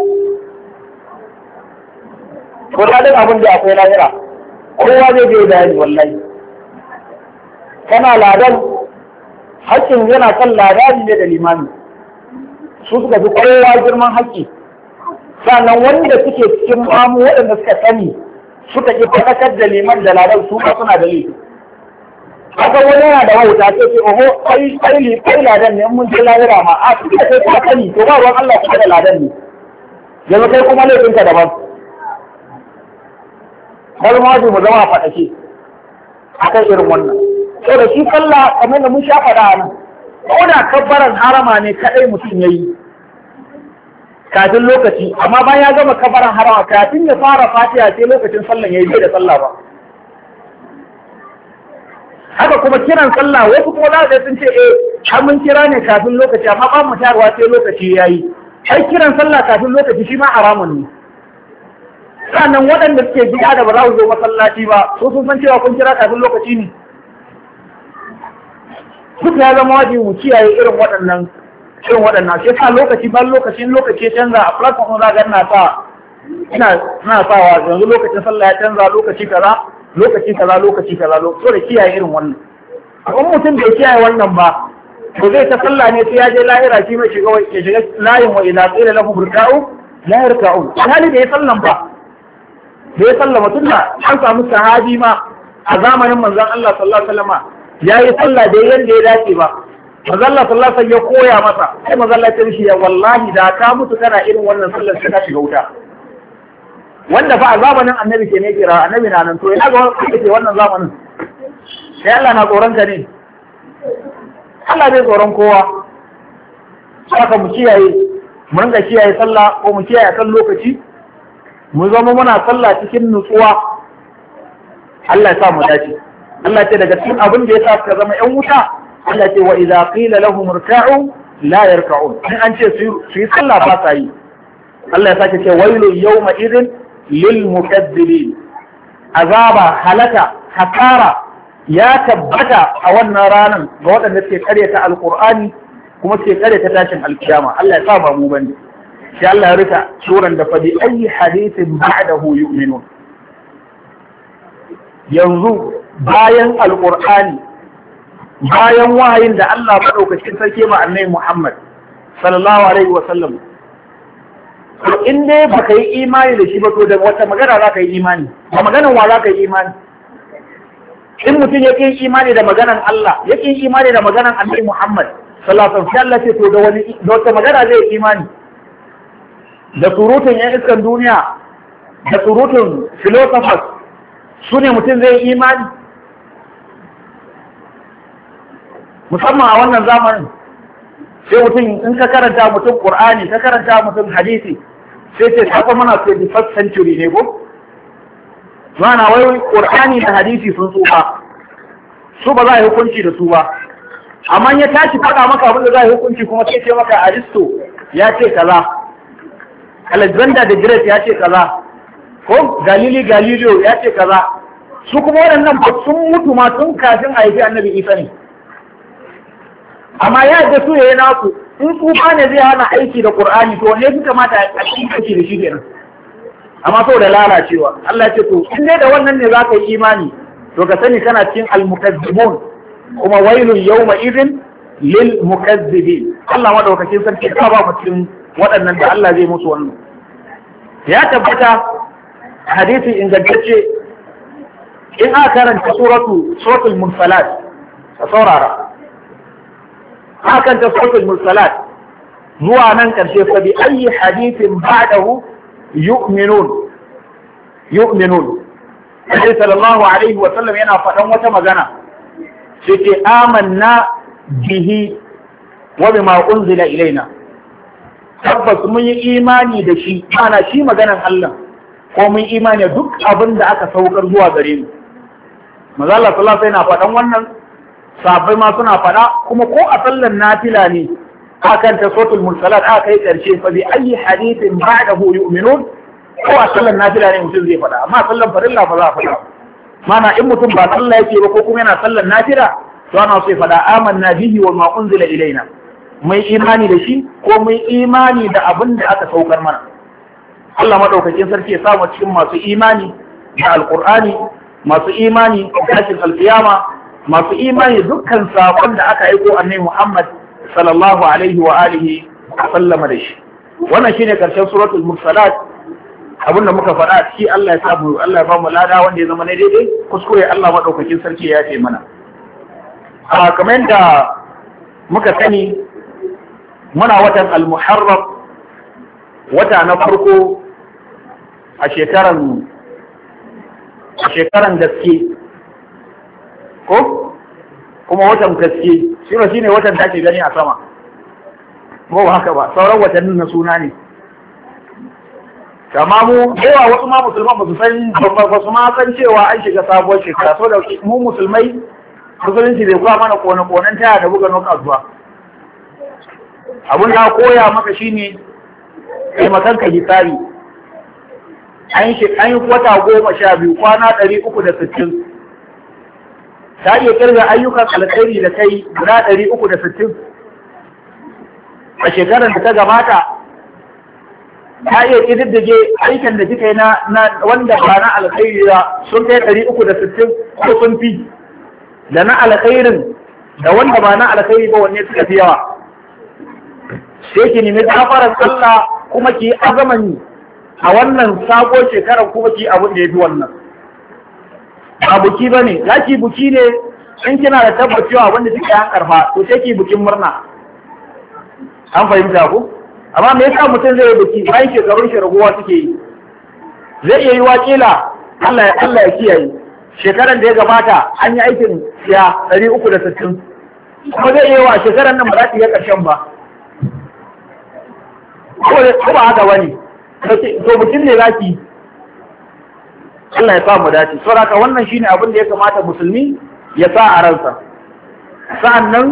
Ko daɗin abin da akwai lahira. Kowa zai je bayani wallahi. Kana ladan haƙƙin yana kan ladani ne da limami. Su suka fi kowa girman haƙƙi. Sannan wanda suke cikin mamu waɗanda suka sani suka ƙi faɗakar da liman da ladan su ma suna da laifi. akwai wani yana da wauta sai ce oho kai ladan ne mun je lahira ma a cikin kai ka sani to ba ruwan Allah kuma da ladan ne yanzu kai kuma laifinka daban har ma mu zama faɗake akan irin wannan to da shi sallah kamar da mun sha faɗa nan ko da kabbaran harama ne kadai mutum yayi kafin lokaci amma bayan ya gama kabbaran harama kafin ya fara fatiha sai lokacin sallan yayi bai da sallah ba haka kuma kiran sallah wasu kuma za sun ce har mun kira ne kafin lokaci amma ba mu tarwa sai lokaci yayi ai kiran sallah kafin lokaci shi ma haramun ne sannan waɗanda suke gida da ba za su zo masallaci ba su sun san cewa kun kira kafin lokaci ne duk ya zama wajibi mu kiyaye irin waɗannan shi sa lokaci ban lokaci ya canza a platform za ga ina sawa yanzu lokacin sallah ya canza lokaci kaza so da kiyaye irin wannan in mutum bai kiyaye wannan ba to zai ta sallah ne sai ya je lahira shi mai shiga layin wa ila qila lahu burka'u la yarka'u hali da ya sallan ba da ya sallama tunda an samu sahabi ma a zamanin manzon Allah sallallahu alaihi wasallam yayi sallah da yanda ya dace ba manzon Allah sallallahu alaihi wasallam ya koya masa sai manzon Allah ya ce ya wallahi da ka mutu kana irin wannan sallar sai ka shiga wuta wanda fa a zamanin annabi ke ne kira annabi na nan to ina ga wanda ke wannan zamanin sai Allah na tsoron ka ne Allah bai tsoron kowa saka mu kiyaye mu ringa kiyaye sallah ko mu kiyaye kan lokaci mu zama muna sallah cikin nutsuwa Allah ya sa mu dace Allah ce daga cikin abin da ya sa ka zama ƴan wuta Allah ce wa idza qila lahum irka'u la yarka'un in an ce su yi sallah ba sa yi Allah ya sake ce wailu yawma idhin lil mukaththibin azaba halaka hasara ya tabbata a wannan ranar ga waɗanda suke karyata alqur'ani kuma suke karyata tashin alkiyama Allah ya sa ba mu bane sai Allah ya rika suran da fadi ayi hadithin ba'dahu yu'minun yanzu bayan alqur'ani bayan wahayin da Allah madaukakin sarki ma annabi Muhammad sallallahu alaihi wa sallam to in dai baka yi imani da shi ba to da wata magana za ka yi imani ba maganan wa za ka yi imani in mutum ya yi imani da maganan Allah ya yi imani da maganan annabi Muhammad sallallahu alaihi wa sallam to da wata magana zai yi imani da surutun ‘yan iskan duniya da surutun philosophers su ne mutum zai imani musamman a wannan zamanin sai mutum in ka karanta mutum ƙur'ani ka karanta mutum hadisi sai ce kafa mana 21st century ne ko? Mana wai ƙur'ani da hadisi sun tsufa su ba za a yi hukunci da su ba amma ya tashi faɗa maka abin da za a yi hukunci kuma sai ce maka Aristo ya ce kaza Alexander the Great ya ce kaza ko Galileo ya ce kaza su kuma waɗannan ba sun mutu ma tun kafin a haifi annabi Isa ne amma ya da su yayi nasu in tsufa ne zai hana aiki da Qur'ani to ne fi kamata a cikin aiki da shi kenan amma saboda lalacewa Allah ya ce to in dai da wannan ne zaka yi imani to ka sani kana cikin al-mukazzibun kuma wailun yawma idhin lil mukazzibin Allah madaukakin sarki ka ba mutum waɗannan da Allah zai musu wannan ya tabbata hadisi ingantacce in aka karanta suratul mursalat a saurara aka karanta suratul mursalat zuwa nan karshe fa bi ayi hadithin ba'dahu yu'minun Annabi sallallahu alaihi wa sallam yana faɗan wata magana sai ce amanna bihi wa bima unzila ilaina tabbas mun yi imani da shi ana shi maganan Allah ko mun imani duk abin da aka saukar zuwa gare mu manzo Allah sallallahu alaihi wasallam faɗan wannan sahabbai ma suna faɗa kuma ko a sallan nafila ne akan ta suratul mursalat aka kai karshe fa bi ayi hadithin ba'dahu yu'minun ko a sallan nafila ne mutum zai faɗa amma sallan farilla ba za a faɗa mana in mutum ba sallah yake ba ko kuma yana sallan nafila to ana so ya faɗa amanna bihi wa ma unzila ilaina mai imani da shi ko mai imani da abin da aka saukar mana Allah madaukakin sarki ya samu cikin masu imani da alqur'ani masu imani da tashin alqiyama masu imani dukkan sakon da aka aiko annabi Muhammad sallallahu alaihi wa alihi wa sallama da shi wannan shine karshen suratul mursalat abinda muka faɗa a ciki Allah ya samu Allah ya ba mu lada wanda ya zama na daidai kuskure Allah madaukakin sarki ya yafe mana kamar yadda muka sani muna watan al-muharram, wata na farko a shekaran gaske ko kuma watan gaske shi ne watan da ake gani a sama, ko ba haka ba, sauran watannin na suna ne. Kama mu yawa wasu ma musulman ba su ma san cewa an shiga sabuwar shekara, so da mu musulmai musulunci bai kuwa mana kone-konen taya da buga knockout ba. Abin da koya maka shine kai makanka hisari. An yi wata 12, kwana 360. Ta iya kirga ayyukan alkhairi da kai guda 360 a shekarar da ta gabata. Ta iya ƙididdige aikin da kika yi na wanda ba na alkhairi ba sun kai 360 ko sun fi, da na alkhairin da wanda ba na alkhairi ba wanne suka fi yawa. Sai ki nemi gafarar Allah kuma ki azaman a wannan sabo shekarar kuma ki abin da ya fi wannan. Ba buki ba ne, za ki buki ne in kina da tabbacewa wanda kika yi karfa, to sai ki bukin murna. An fahimta ku? Amma me yasa mutum zai yi buki bayan shekarun shi raguwa suke yi? Zai iya yi wakila Allah ya kiyaye. Shekaran da ya gabata an yi aikin siya 360. Kuma zai iya yi wa shekaran nan ba za ta iya ƙarshen ba. Ko ba haka wani? To mutum ne za ki Allah ya samu dace. Saboda wannan shine abin da ya kamata musulmi ya sa a ransa. Sa'annan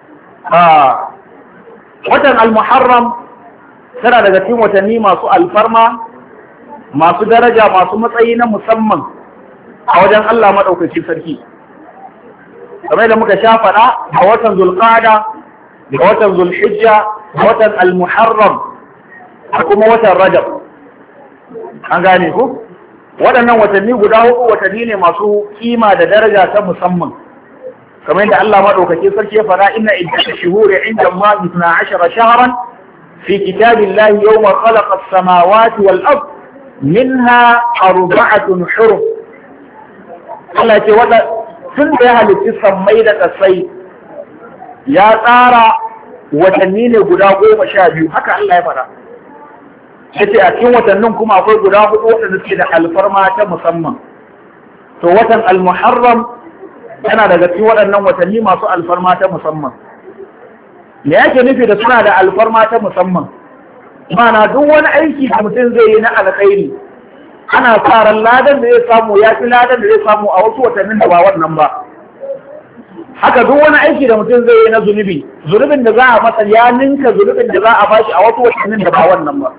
watan al-Muharram tana daga cikin watanni masu alfarma, masu daraja, masu matsayi na musamman a wajen Allah madaukakin sarki. Kamar da muka sha faɗa a watan Zulqa'da, da watan Zulhijja, da watan al-Muharram, da kuma watan Rajab. An gane ku? Waɗannan watanni guda 3 watanni ne masu kima da daraja ta musamman. Kamar yadda Allah maɗaukaki sarki ya faɗa, inna iddata shuhuri inda Allah 12 shahran fi kitabillahi yawma khalaqa as-samawati wal ard minha arba'atun hurum. Allah ce wanda tun da ya halitta sammai da ƙasai ya tsara watanni ne guda 12, haka Allah ya faɗa. Yace a cikin watannin kuma akwai guda 4 waɗanda suke da alfarma ta musamman. To watan al-Muharram yana daga cikin waɗannan watanni masu alfarma ta musamman. Me yake nufi da suna da alfarma ta musamman? Mana duk wani aiki da mutum zai yi na alkhairi ana sa ran ladan da zai samu ya fi ladan da zai samu a wasu watannin da ba wannan ba. Haka duk wani aiki da mutum zai yi na zunubi, zunubin da za a masa ya ninka zunubin da za a bashi a wasu watannin da ba wannan ba.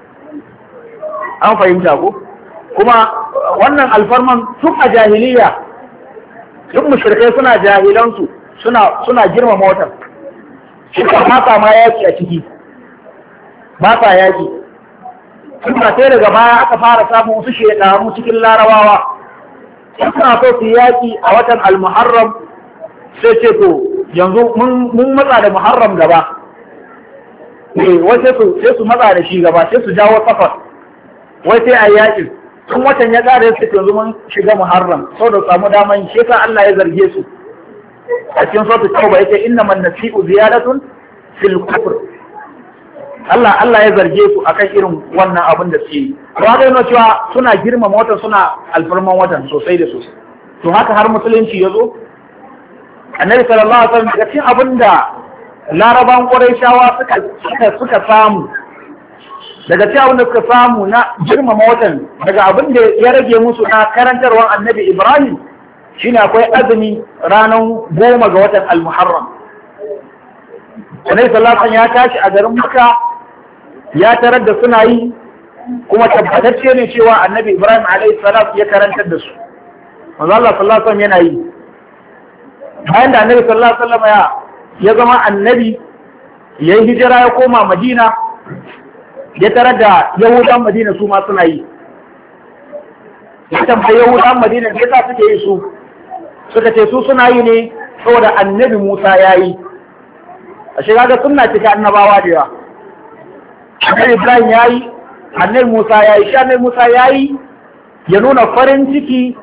An fahimta ko? Kuma wannan alfarman tun a jahiliya, duk mushrikai suna jahilansu suna girmama watan. Shirka ba sa ma yaki a ciki, ba sa yaki. Suna sai daga baya aka fara samun wasu shekaru cikin larabawa. Suna so su yaki a watan al-Muharram, sai ce to yanzu mun matsa da Muharram gaba. Wai sai su matsa da shi gaba, sai su jawo safar. Wai sai a yakin. Tun watan ya ƙara su yanzu mun shiga Muharram, sau da samu daman shi sa Allah ya zarge su. A cikin sautu tauba yake innaman nasi'u ziyadatun fil kufr. Allah ya zarge su akan irin wannan abin da suke yi. Ba ga yana cewa suna girmama watan, suna alfarman watan sosai da sosai. To haka har musulunci ya zo. Annabi sallallahu alaihi wasallam daga cikin abin da Laraban Qurayshawa suka samu, daga cikin abin da suka samu na girmama watan, daga abin da ya rage musu na karantarwar Annabi Ibrahim shine akwai azumi ranar 10 ga watan al-Muharram. Annabi sallallahu alaihi wasallam ya tashi a garin Makka, ya tarar da suna yi, kuma tabbatacce ne cewa Annabi Ibrahim alaihi salam ya karantar da su. Manzo Allah sallallahu alaihi wasallam yana yi. Bayan da Annabi sallallahu alaihi wasallam ya zama annabi, ya yi hijira ya koma Madina, ya tarar da Yahudan Madina su ma suna yi. Ya tambayi Yahudan Madina me yasa suke yi su? Suka ce su suna yi ne saboda Annabi Musa ya yi. A shiga ga sunna cika annabawa da yawa. Annabi Ibrahim ya yi, Annabi Musa ya yi, shi Annabi Musa ya yi ya nuna farin ciki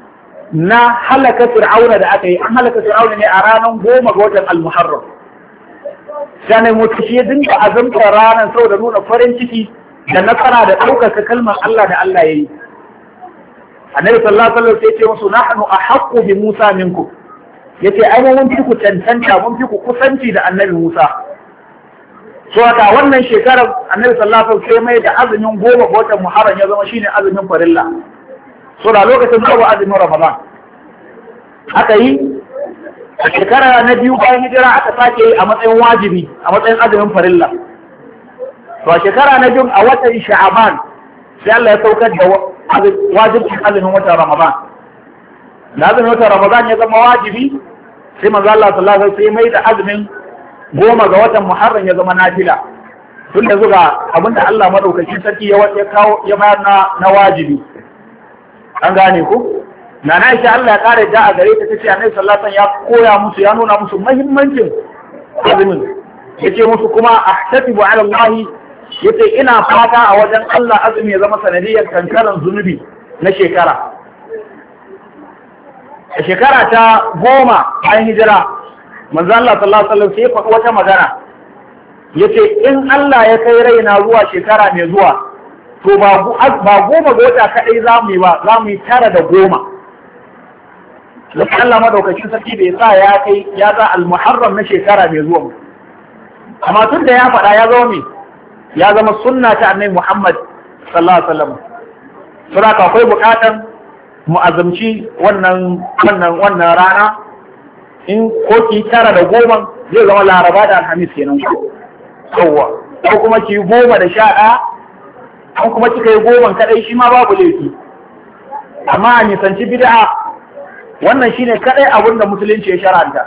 na halaka fir'auna da aka yi, an halaka fir'auna ne a ranar 10 ga watan al-muharram. Sanai mutu shi ya dinga azumta ranar saboda nuna farin ciki da nasara da ɗaukaka kalmar Allah da Allah ya yi. Annabi sallallahu alaihi wasallam sai ce musu nahnu ahaqqu bi Musa minkum. Yace ai mun fi ku tantanta, mun fi ku kusanci da Annabi Musa. So haka wannan shekarar Annabi sallallahu alaihi wasallam sai mai da azumin 10 ga watan Muharram ya zama shine azumin farilla. So da lokacin babu azumin Ramadan. Aka yi a shekara na biyu bayan hijira aka sake yi a matsayin wajibi, a matsayin azumin farilla. To a shekara na biyu a watan Sha'aban sai Allah ya saukar da wajibin azumin watan Ramadan. Da azumin watan Ramadan ya zama wajibi sai manzo Allah sallallahu alaihi wasallam sai mai da azumin 10 ga watan Muharram ya zama nafila. Tun da zuga abinda Allah madaukakin sarki ya bayar na wajibi. An gane ku? Na Aisha Allah ya kare da a gare ta tace Annabi sallallahu alaihi wasallam ya koya musu, ya nuna musu muhimmancin azumin. Yace musu kuma ahtasibu ala Allah, yace ina fata a wajen Allah azumi ya zama sanadiyar kankaran zunubi na shekara. A shekara ta 10 bayan hijira manzo Allah sallallahu alaihi wasallam sai ya faɗi wata magana. Yace in Allah ya kai raina zuwa shekara mai zuwa to ba 10 ga wata kadai zamu yi ba, zamu yi 9 da 10. Lakin Allah madaukakin sarki bai sa ya za al-Muharram na shekara mai zuwa. Amma tun da ya faɗa ya zama sunna ta Annabi Muhammad sallallahu alaihi wasallam. Sura ka akwai buƙatar mu azumci wannan rana, in ko ki 9 da 10 zai zama Laraba da Alhamis kenan ko kuma ki 10 da 11 ko kuma kika yi 10 kadai shi ma babu laifi. Amma a nisanci bid'a, wannan shine kadai abin da musulunci ya shar'anta.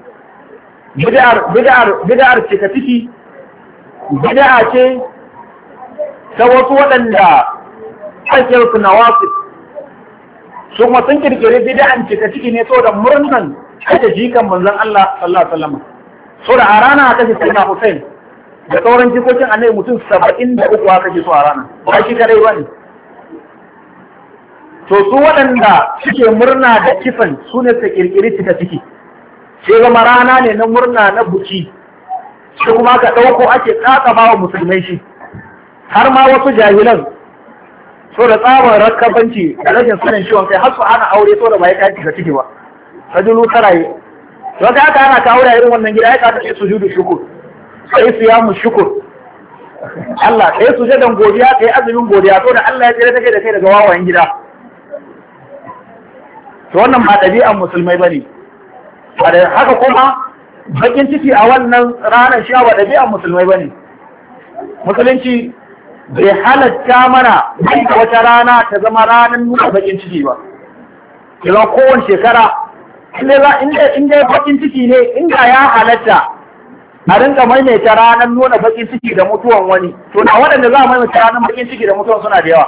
Bid'ar cika ciki bid'a ce ta wasu waɗanda ake su nawafil. Su kuma sun kirkiri bid'an cika ciki ne saboda murnan kashe jikan manzon Allah sallallahu alaihi wasallam. Saboda a rana aka kashe Sayyidina Hussein da sauran jikokin Annabi mutum 73 aka kashe su a rana. Ba shi kadai bane. To su waɗanda suke murna da kifan su ne su kirkiri cika ciki. Sai zama rana ne na murna na buki. Sai kuma ka ɗauko ake ƙaƙaba wa musulmai shi. Har ma wasu jahilan so da tsabar rakabanci da rashin sanin ciwon kai har su ana aure so da ba ya kai cika ciki ba. Rajulu karaye. To ka aka ana ka aure irin wannan gida ya ka tafi sujudu shukur. Sai su yamu shukur. Allah sai su jadan godiya, kai azumin godiya so da Allah ya tsere take da kai daga wawayen gida. To wannan ba ɗabi'an musulmai ba ne. Haka kuma bakin ciki a wannan ranar shi ba ɗabi'an musulmai ba ne. Musulunci bai halatta mana da wata rana ta zama ranar nuna bakin ciki ba. Idan kowane shekara, inda bakin ciki ne, inda ya halatta a rinka maimaita ranar nuna bakin ciki da mutuwan wani. To na waɗanda za a maimaita ranar bakin ciki da mutuwan suna da yawa.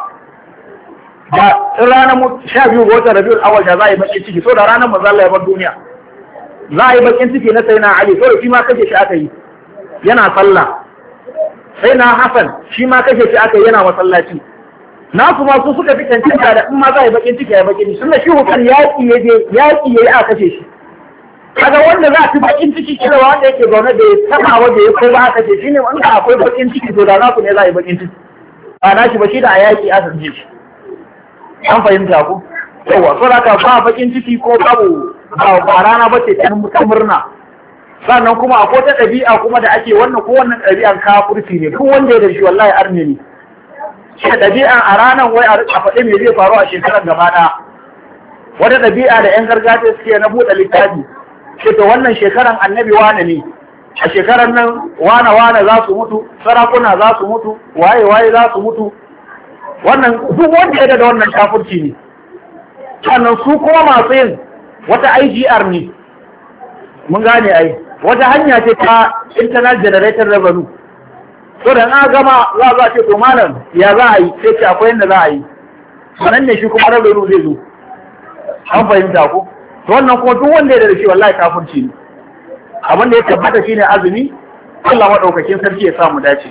Da ranar 12 ga watan Rabiul Awwal da za a yi bakin ciki, so da ranar manzo Allah ya bar duniya. Za a yi bakin ciki na Sayyidina Ali, so da shi ma kashe shi aka yi. Yana sallah. Sayyidina Hassan shi ma kashe shi aka yi yana masallaci. Nasu ma su suka fi cancanta da in ma za a yi bakin ciki ya bakin ciki. Sunna shi hukan yaƙi yayi aka kashe shi. Kaga wanda za a fi bakin ciki kira wanda yake zaune da ya taba wanda ya ko ba aka kashe shi ne wanda akwai bakin ciki to da naku ne za a yi bakin ciki. Ba na shi ba shi da a yaƙi aka kashe shi. An fahimta ku? Yawa, so da ka ba bakin ciki ko babu ba rana ba ce ta murna. Sannan kuma akwai ta ɗabi'a kuma da ake wannan ko wannan ɗabi'an kafirci ne, duk wanda ya da shi wallahi arne ne. Shi ɗabi'an a ranar wai a faɗi me zai faru a shekarar gaba ɗaya. Wata ɗabi'a da 'yan gargajiya suke na buɗe littafi. Ce to wannan shekaran annabi wane ne. A shekarar nan wane za su mutu, sarakuna za su mutu, waye za su mutu. Wannan duk wanda ya da wannan kafirci ne. Sannan su kuma masu yin wata IGR ne. Mun gane ai. Wata hanya ce ta Internal Generator Revenue. So da na gama za a ce to malam ya za a yi sai ce akwai yadda za a yi. Sannan ne shi kuma revenue zai zo. An fahimta ko? To wannan kuma duk wanda ya da shi wallahi kafirci ne. Abin da ya tabbata shine azumi. Allah madaukakin sarki ya sa mu dace.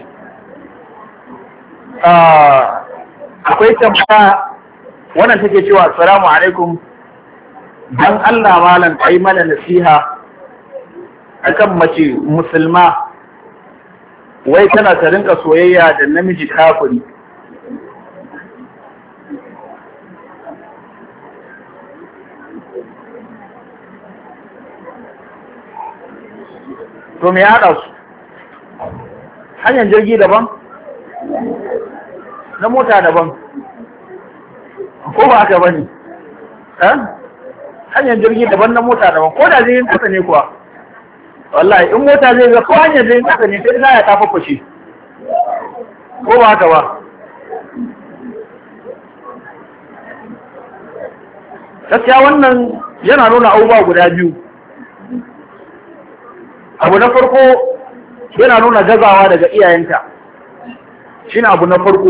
Akwai tambaya wannan take cewa assalamu alaikum dan Allah malam ai mana nasiha akan mace musulma wai tana ta rinka soyayya da namiji kafiri. To me ya haɗa su? Hanyar jirgi daban, na mota daban, ko ba haka bane? Hanyar jirgi daban na mota daban, ko da jirgin kasa ne kuwa. Wallahi in mota zai ga ko hanyar jirgin kasa ne sai ya ta fafashe, ko ba haka ba? Gaskiya wannan yana nuna abubuwa guda biyu. Abu na farko yana nuna gazawa daga iyayenta, shi ne abu na farko.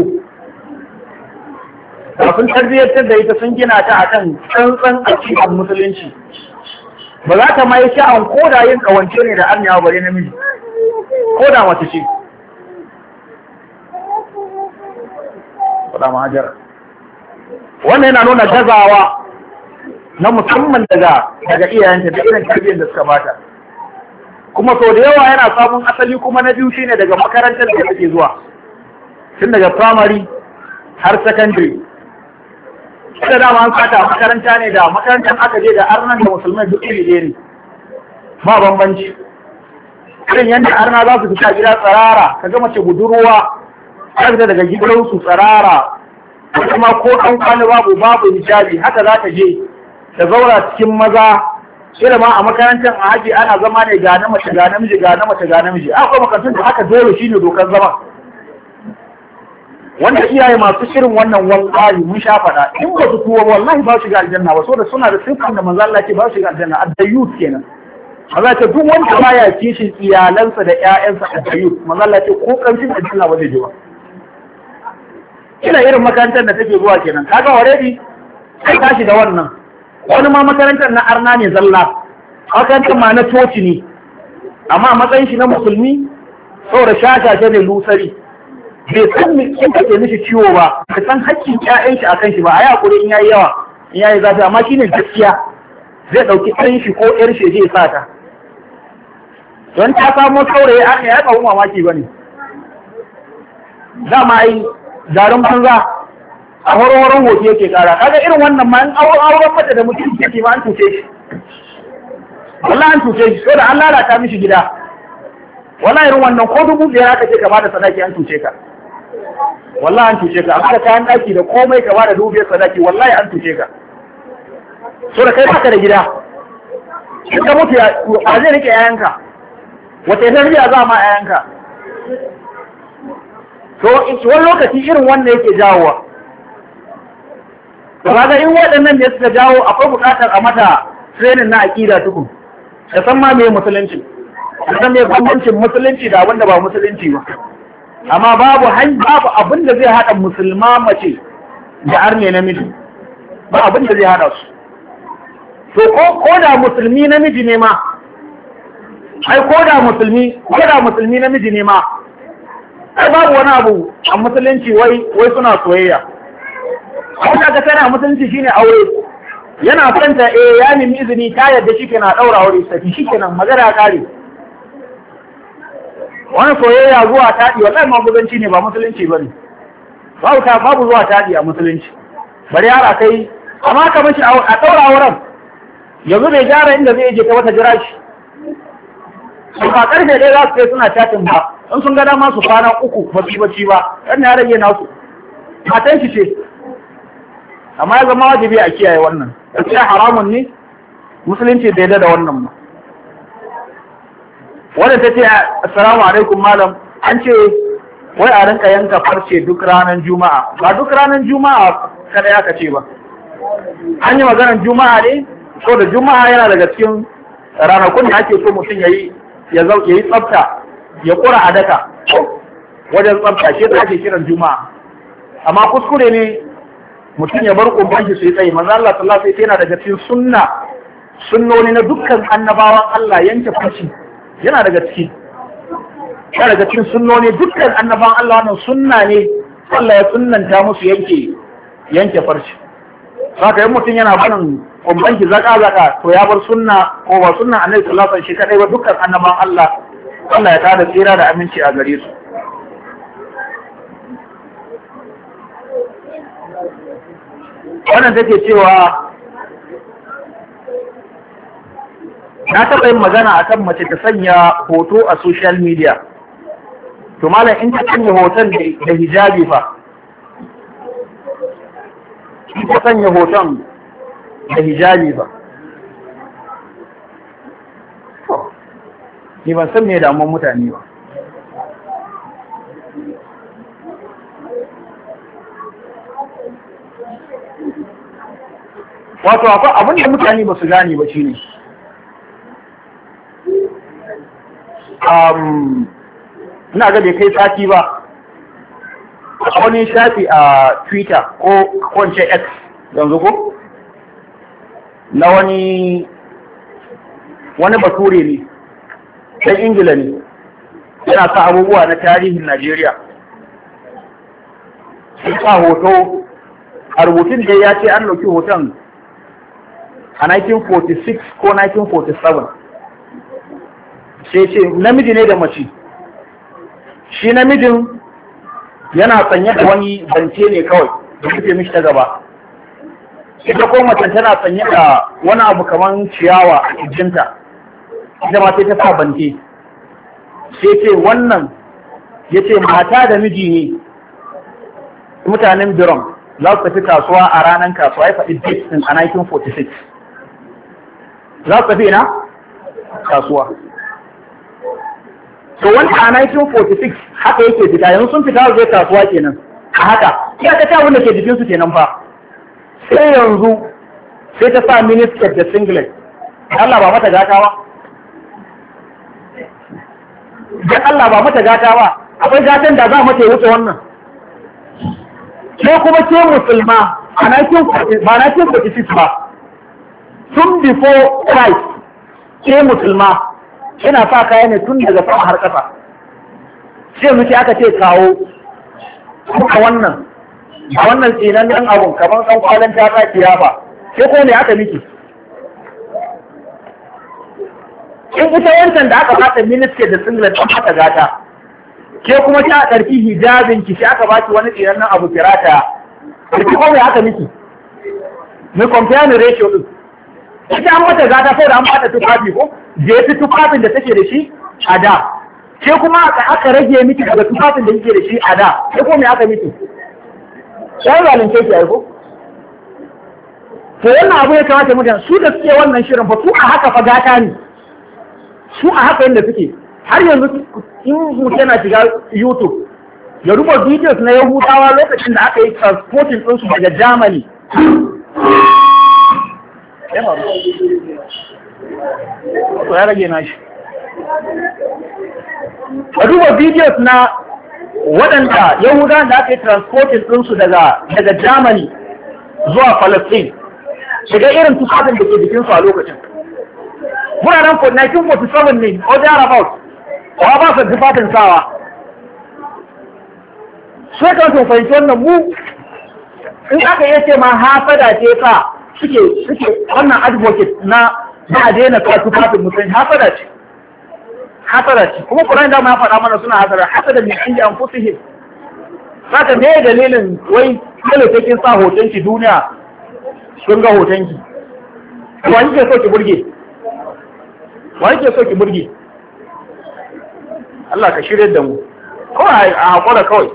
Kafin tarbiyyar da ita sun gina ta a kan tsantsan aƙidar musulunci, ba za ta mai sha'an koda yin ƙawance ne da arniya bare namiji, koda mace ce. Wannan yana nuna gazawa na musamman daga iyayenta da irin tarbiyyar da suka bata. Kuma sau da yawa yana samun asali kuma na biyu shine daga makarantar da take zuwa, tun daga primary har secondary. Ita dama an sata makaranta ne da makarantar aka je da arnan da musulmai duk iri ɗaya ne, ba bambanci. Irin yadda arna za su fita gida tsirara, ka ga mace budurwa ta fita daga gidansu tsirara, kuma ko an kwana babu hijabi, haka za ta je ta zaura cikin maza. Ila ma a makarantar a haji ana zama ne ga na mace ga namiji ga na mace ga namiji. Akwai makarantun da haka dole shine dokar zama. Wanda iyaye masu shirin wannan wallahi mun sha faɗa in ba su tuwo wallahi ba su shiga aljanna ba, saboda suna da sifan da manzo Allah ke ba su shiga aljanna, ad-dayyut kenan. Allah ce duk wanda baya kishin iyalansa da ƴaƴansa ad-dayyut, manzo Allah ce ko kancin aljanna ba zai je ba. Ina irin makarantar da take zuwa kenan. Kaga already sai tashi da wannan. Wani ma makarantar na arna ne zalla, makarantar ma na coci ne, amma a matsayin shi na musulmi saboda shashashe ne lusari, bai san in kake mishi ciwo ba, bai san haƙƙin ƴaƴan shi akan shi ba, a yi hakuri in yayi yawa, in yayi zafi, amma shine gaskiya zai ɗauki ɗan shi ko ƴar shi zai sa ta. Don ta samo saurayi an ya ɗau mamaki ba ne. Dama ai garin banza a warwaron hoto yake kara. Kaga irin wannan ma in auren mata da mutum yake ma an tuce shi. Wallahi an tuce shi, saboda an lalata mishi gida. Wallahi irin wannan ko 5,000 aka ce ka bada sadaki an tuce ka. Wallahi an tuce ka, amma kayan daki da komai ka bada 5,000 sadaki, wallahi an tuce ka. Saboda kai baka da gida. In ka mutu a zai rike yayanka. Wata yarda za ma yayanka. To wani lokaci irin wannan yake jawowa. Kaga in waɗannan da suka jawo akwai buƙatar a mata training na aƙida tukun. Da san ma me musulunci. Da san me bambancin musulunci da abin da ba musulunci ba. Amma babu abin da zai haɗa musulma mace da arne namiji. Ba abin da zai haɗa su. To ko da musulmi namiji ne ma. Ai ko da musulmi namiji ne ma. Ai babu wani abu a musulunci wai suna soyayya. Wanda ka tana mutunci shine aure. Yana fanta ya nemi izini ta yadda shi kenan daura aure sai shi kenan magana kare. Wani soyayya zuwa taɗi wallahi maguzanci ne ba musulunci bane. Babu zuwa taɗi a musulunci. Bari yara kai amma ka mishi a daura auren. Yanzu bai gyara inda zai je ta wata jira shi. Ba karfe ɗaya za su kai suna chatin ba. In sun ga dama su kwana 3 ba su bacci ba. Dan ya rage nasu. Matan shi ce. Amma ya zama wajibi a kiyaye wannan. Sai haramun ne musulunci bai da wannan ba. Wannan tace assalamu alaikum malam, an ce wai a rinka yanka farce duk ranar juma'a. Ba duk ranar juma'a kada ya kace ba. An yi maganar juma'a ne, so da juma'a yana daga cikin ranakun da ake so mutum yayi tsafta, ya kura a daka wajen tsafta, shi da ake kiran juma'a. Amma kuskure ne mutum ya bar kumban shi sai tsaye. Manzo Allah sallallahu alaihi wasallam yana daga cikin sunnoni na dukkan annabawan Allah yanke farci, yana daga ciki. Yana daga cikin sunnoni dukkan annabawan Allah, wannan sunna ne Allah ya sunnanta musu yanke farci. saka yin mutum yana barin kumbanki zaka to ya bar sunna ko ba sunna annabi sallallahu alaihi wasallam shi kadai ba dukkan annaban Allah ya tada tsira da aminci a gare su. Wannan take cewa na taɓa yin magana akan mace ta sanya hoto a social media. To malam in ta sanya hoton da hijabi fa? In ta sanya hoton da hijabi ba. Ni ban san me damuwar mutane ba. Wato akwai abin da mutane ba su gane ba shine. Ina ga bai kai sati ba. Wani shafi a Twitter ko kwance X yanzu ko? Na wani bature ne, ɗan Ingila ne, yana sa abubuwa na tarihin Najeriya. Sun sa hoto, a rubutun da ya ce an ɗauki hoton a 1946 ko 1947. Sai ce namiji ne da mace. Shi namijin yana sanye da wani bance ne kawai da rufe mishi ta gaba. Ita ko mace tana sanye da wani abu kamar ciyawa a kirjinta, ita ma sai ta sa bante. Sai ce wannan ya ce mata da miji ne mutanen Biron za su tafi kasuwa a ranar kasuwa ya faɗi date ɗin a 1946. Za su tafi ina? Kasuwa. To wanda a 1946 haka yake fita, yanzu sun fita zai kasuwa kenan. A haka, iya ta abin da ke jikinsu kenan fa. Sai yanzu sai ta sa miniskirt da singlet. Allah ba mata gata ba. Dan Allah ba mata gata ba. Akwai gatan da za mu ta wuce wannan. Sai kuma ke musulma a 1946 ba. Tun before Christ, ke musulma yana sa kaya ne tun daga sama har ƙasa. Sai muke aka ce kawo a wannan tsinan ɗan abun kamar ɗan kwallon ta tsakiya ba. Sai ko ne aka miki? In ita yancan da aka bata ministry da singlet ɗan aka gata, ke kuma ta ɗarki hijabin ki sai aka baki wani tsinan nan abu kirata. Ki ko me aka miki? Mai compare ni ratio ɗin. Ita an mata gata sai da an bata tufafi ko? Je fi tufafin da take da shi a da. Ke kuma aka rage miki daga tufafin da yake da shi a da. Ke ko me aka miki? Sai zalunce ki ai ko? To wannan abu ya kamata mutane su da suke wannan shirin fa su a haka fa gata ne. Su a haka yadda suke. Har yanzu in mutum yana shiga YouTube ya ruba videos na Yahudawa lokacin da aka yi transporting ɗinsu daga Germany. To ya rage nashi. A duba videos na waɗanda Yahudawan da aka yi transporting ɗinsu daga Germany zuwa Palestine. Shiga irin tufafin da ke jikinsu a lokacin. Wuraren 1947 ne, ko thereabout, ba ba su tufafin sawa. Sai kan sun fahimci wannan mu, in aka iya ce ma hafada ce ka suke wannan advocate na a daina ka tufafin musulmi, hafada ce. Hasara ce, kuma Qur'ani da ma faɗa mana suna hasada min inda anfusihim. Saka me dalilin wai dole sai kin sa hotonki duniya sun ga hotonki. Wani ke so ki burge? Wani ke so ki burge? Allah ka shirye da mu. Kawai a hakura kawai.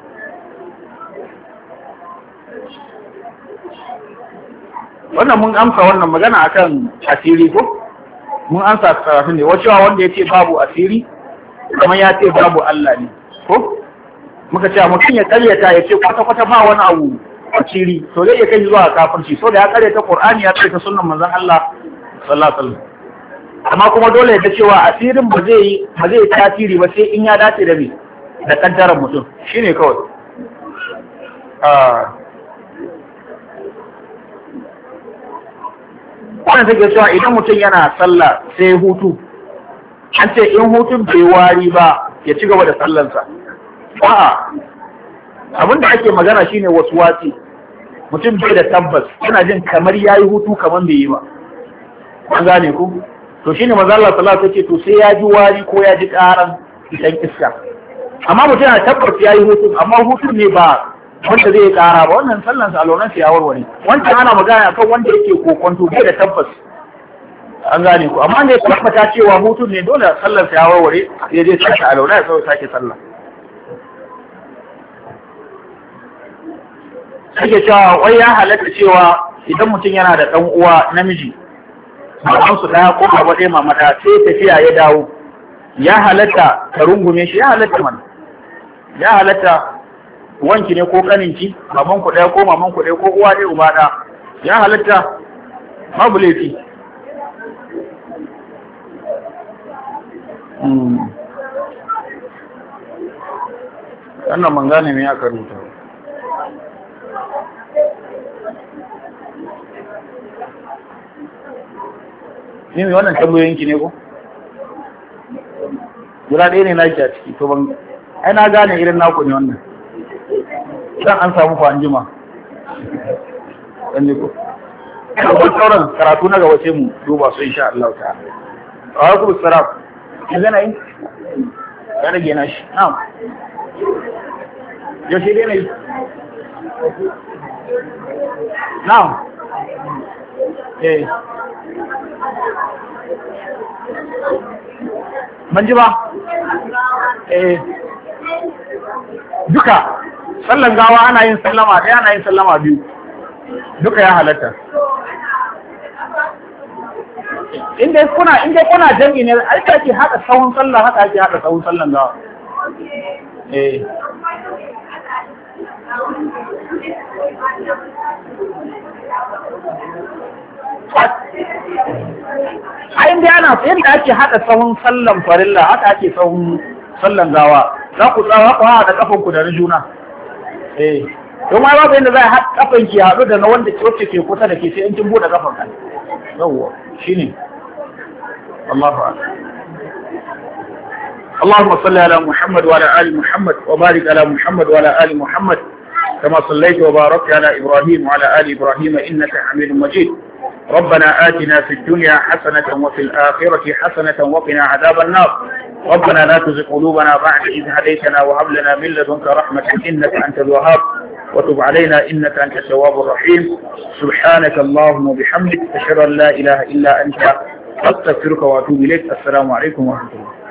Wannan mun amsa wannan magana akan asiri ko? Mun ansa karafin ne, wacewa wanda ya ce babu asiri, kamar ya ce babu Allah ne, ko? Muka ce mutum ya karyata ya ce kwata-kwata ba wani abu asiri, to zai iya kai zuwa kafirci, so da ya karyata Qur'ani ya karyata sunnan manzon Allah sallallahu alaihi wasallam. Amma kuma dole ya ga cewa asirin ba zai yi tasiri ba sai in ya dace da me da kaddarar mutum, shine kawai. Wannan take cewa idan mutum yana sallah sai hutu, an ce in hutun bai wari ba ya ci gaba da sallansa. A'a, abin da ake magana shine waswasi. mutum bai da tabbas yana jin kamar yayi hutu kamar bai yi ba an gane ku to shine manzo Allah sallallahu alaihi wasallam to sai ya ji wari ko ya ji karan idan iska amma mutum yana tabbas yayi hutu amma hutu ne ba wanda zai kara ba wannan sallan sa alonan sa ya warware wancan ana magana akan wanda yake kokonto bai da tabbas an gane ku amma ne tabbata cewa hutu ne dole sallan sa ya warware sai dai sake alona ya sake sallah ake cewa wai ya halatta cewa idan mutum yana da ɗan uwa namiji maman su ɗaya ko baba ɗaya mama ɗaya sai tafiya ya dawo ya halatta ka rungume shi ya halatta man ya halatta wanki ne ko kaninki baban ku ɗaya ko maman ku ɗaya ko uwa ɗaya uba ɗaya ya halatta babu laifi wannan man gane me aka rubuta ne mai wannan tambayoyinki ne ko? Guda ɗaya ne na a ciki, to ban, ai na gane irin naku ne wannan. Idan an samu ku an jima. Ɗan ne ko? Ɗan sauran karatu na gaba sai mu duba su insha Allah ta. A wasu sarraf, ki zana yi? Ya rage na shi, na'am. Yaushe dai na yi? Na'am. Ban ji ba? Duka, sallan gawa ana yin sallama ɗaya ana yin sallama biyu. Duka ya halatta. Inda kuna jami'i ne, ake ake haɗa sahun sallah haka ake haɗa sahun sallan gawa. A inda yana yadda ake haɗa sahun sallan farilla haka ake sahun sallan gawa za ku tsawa ku haɗa kafanku da na juna don ma ba yadda za a haɗa kafanki haɗu da na wanda wacce ke kusa da ke sai in kin buɗe kafan ka yawwa shine Allahu akbar اللهم صل على محمد وعلى آل محمد وبارك على محمد وعلى آل محمد كما صليت وباركت على إبراهيم وعلى آل إبراهيم إنك حميد مجيد ربنا آتنا في الدنيا حسنة وفي الآخرة حسنة وقنا عذاب النار ربنا لا تزغ قلوبنا بعد إذ هديتنا وهب لنا من لدنك رحمة إنك أنت الوهاب وتب علينا إنك أنت التواب الرحيم سبحانك اللهم وبحمدك أشهد أن لا إله إلا أنت أستغفرك وأتوب إليك السلام عليكم ورحمة الله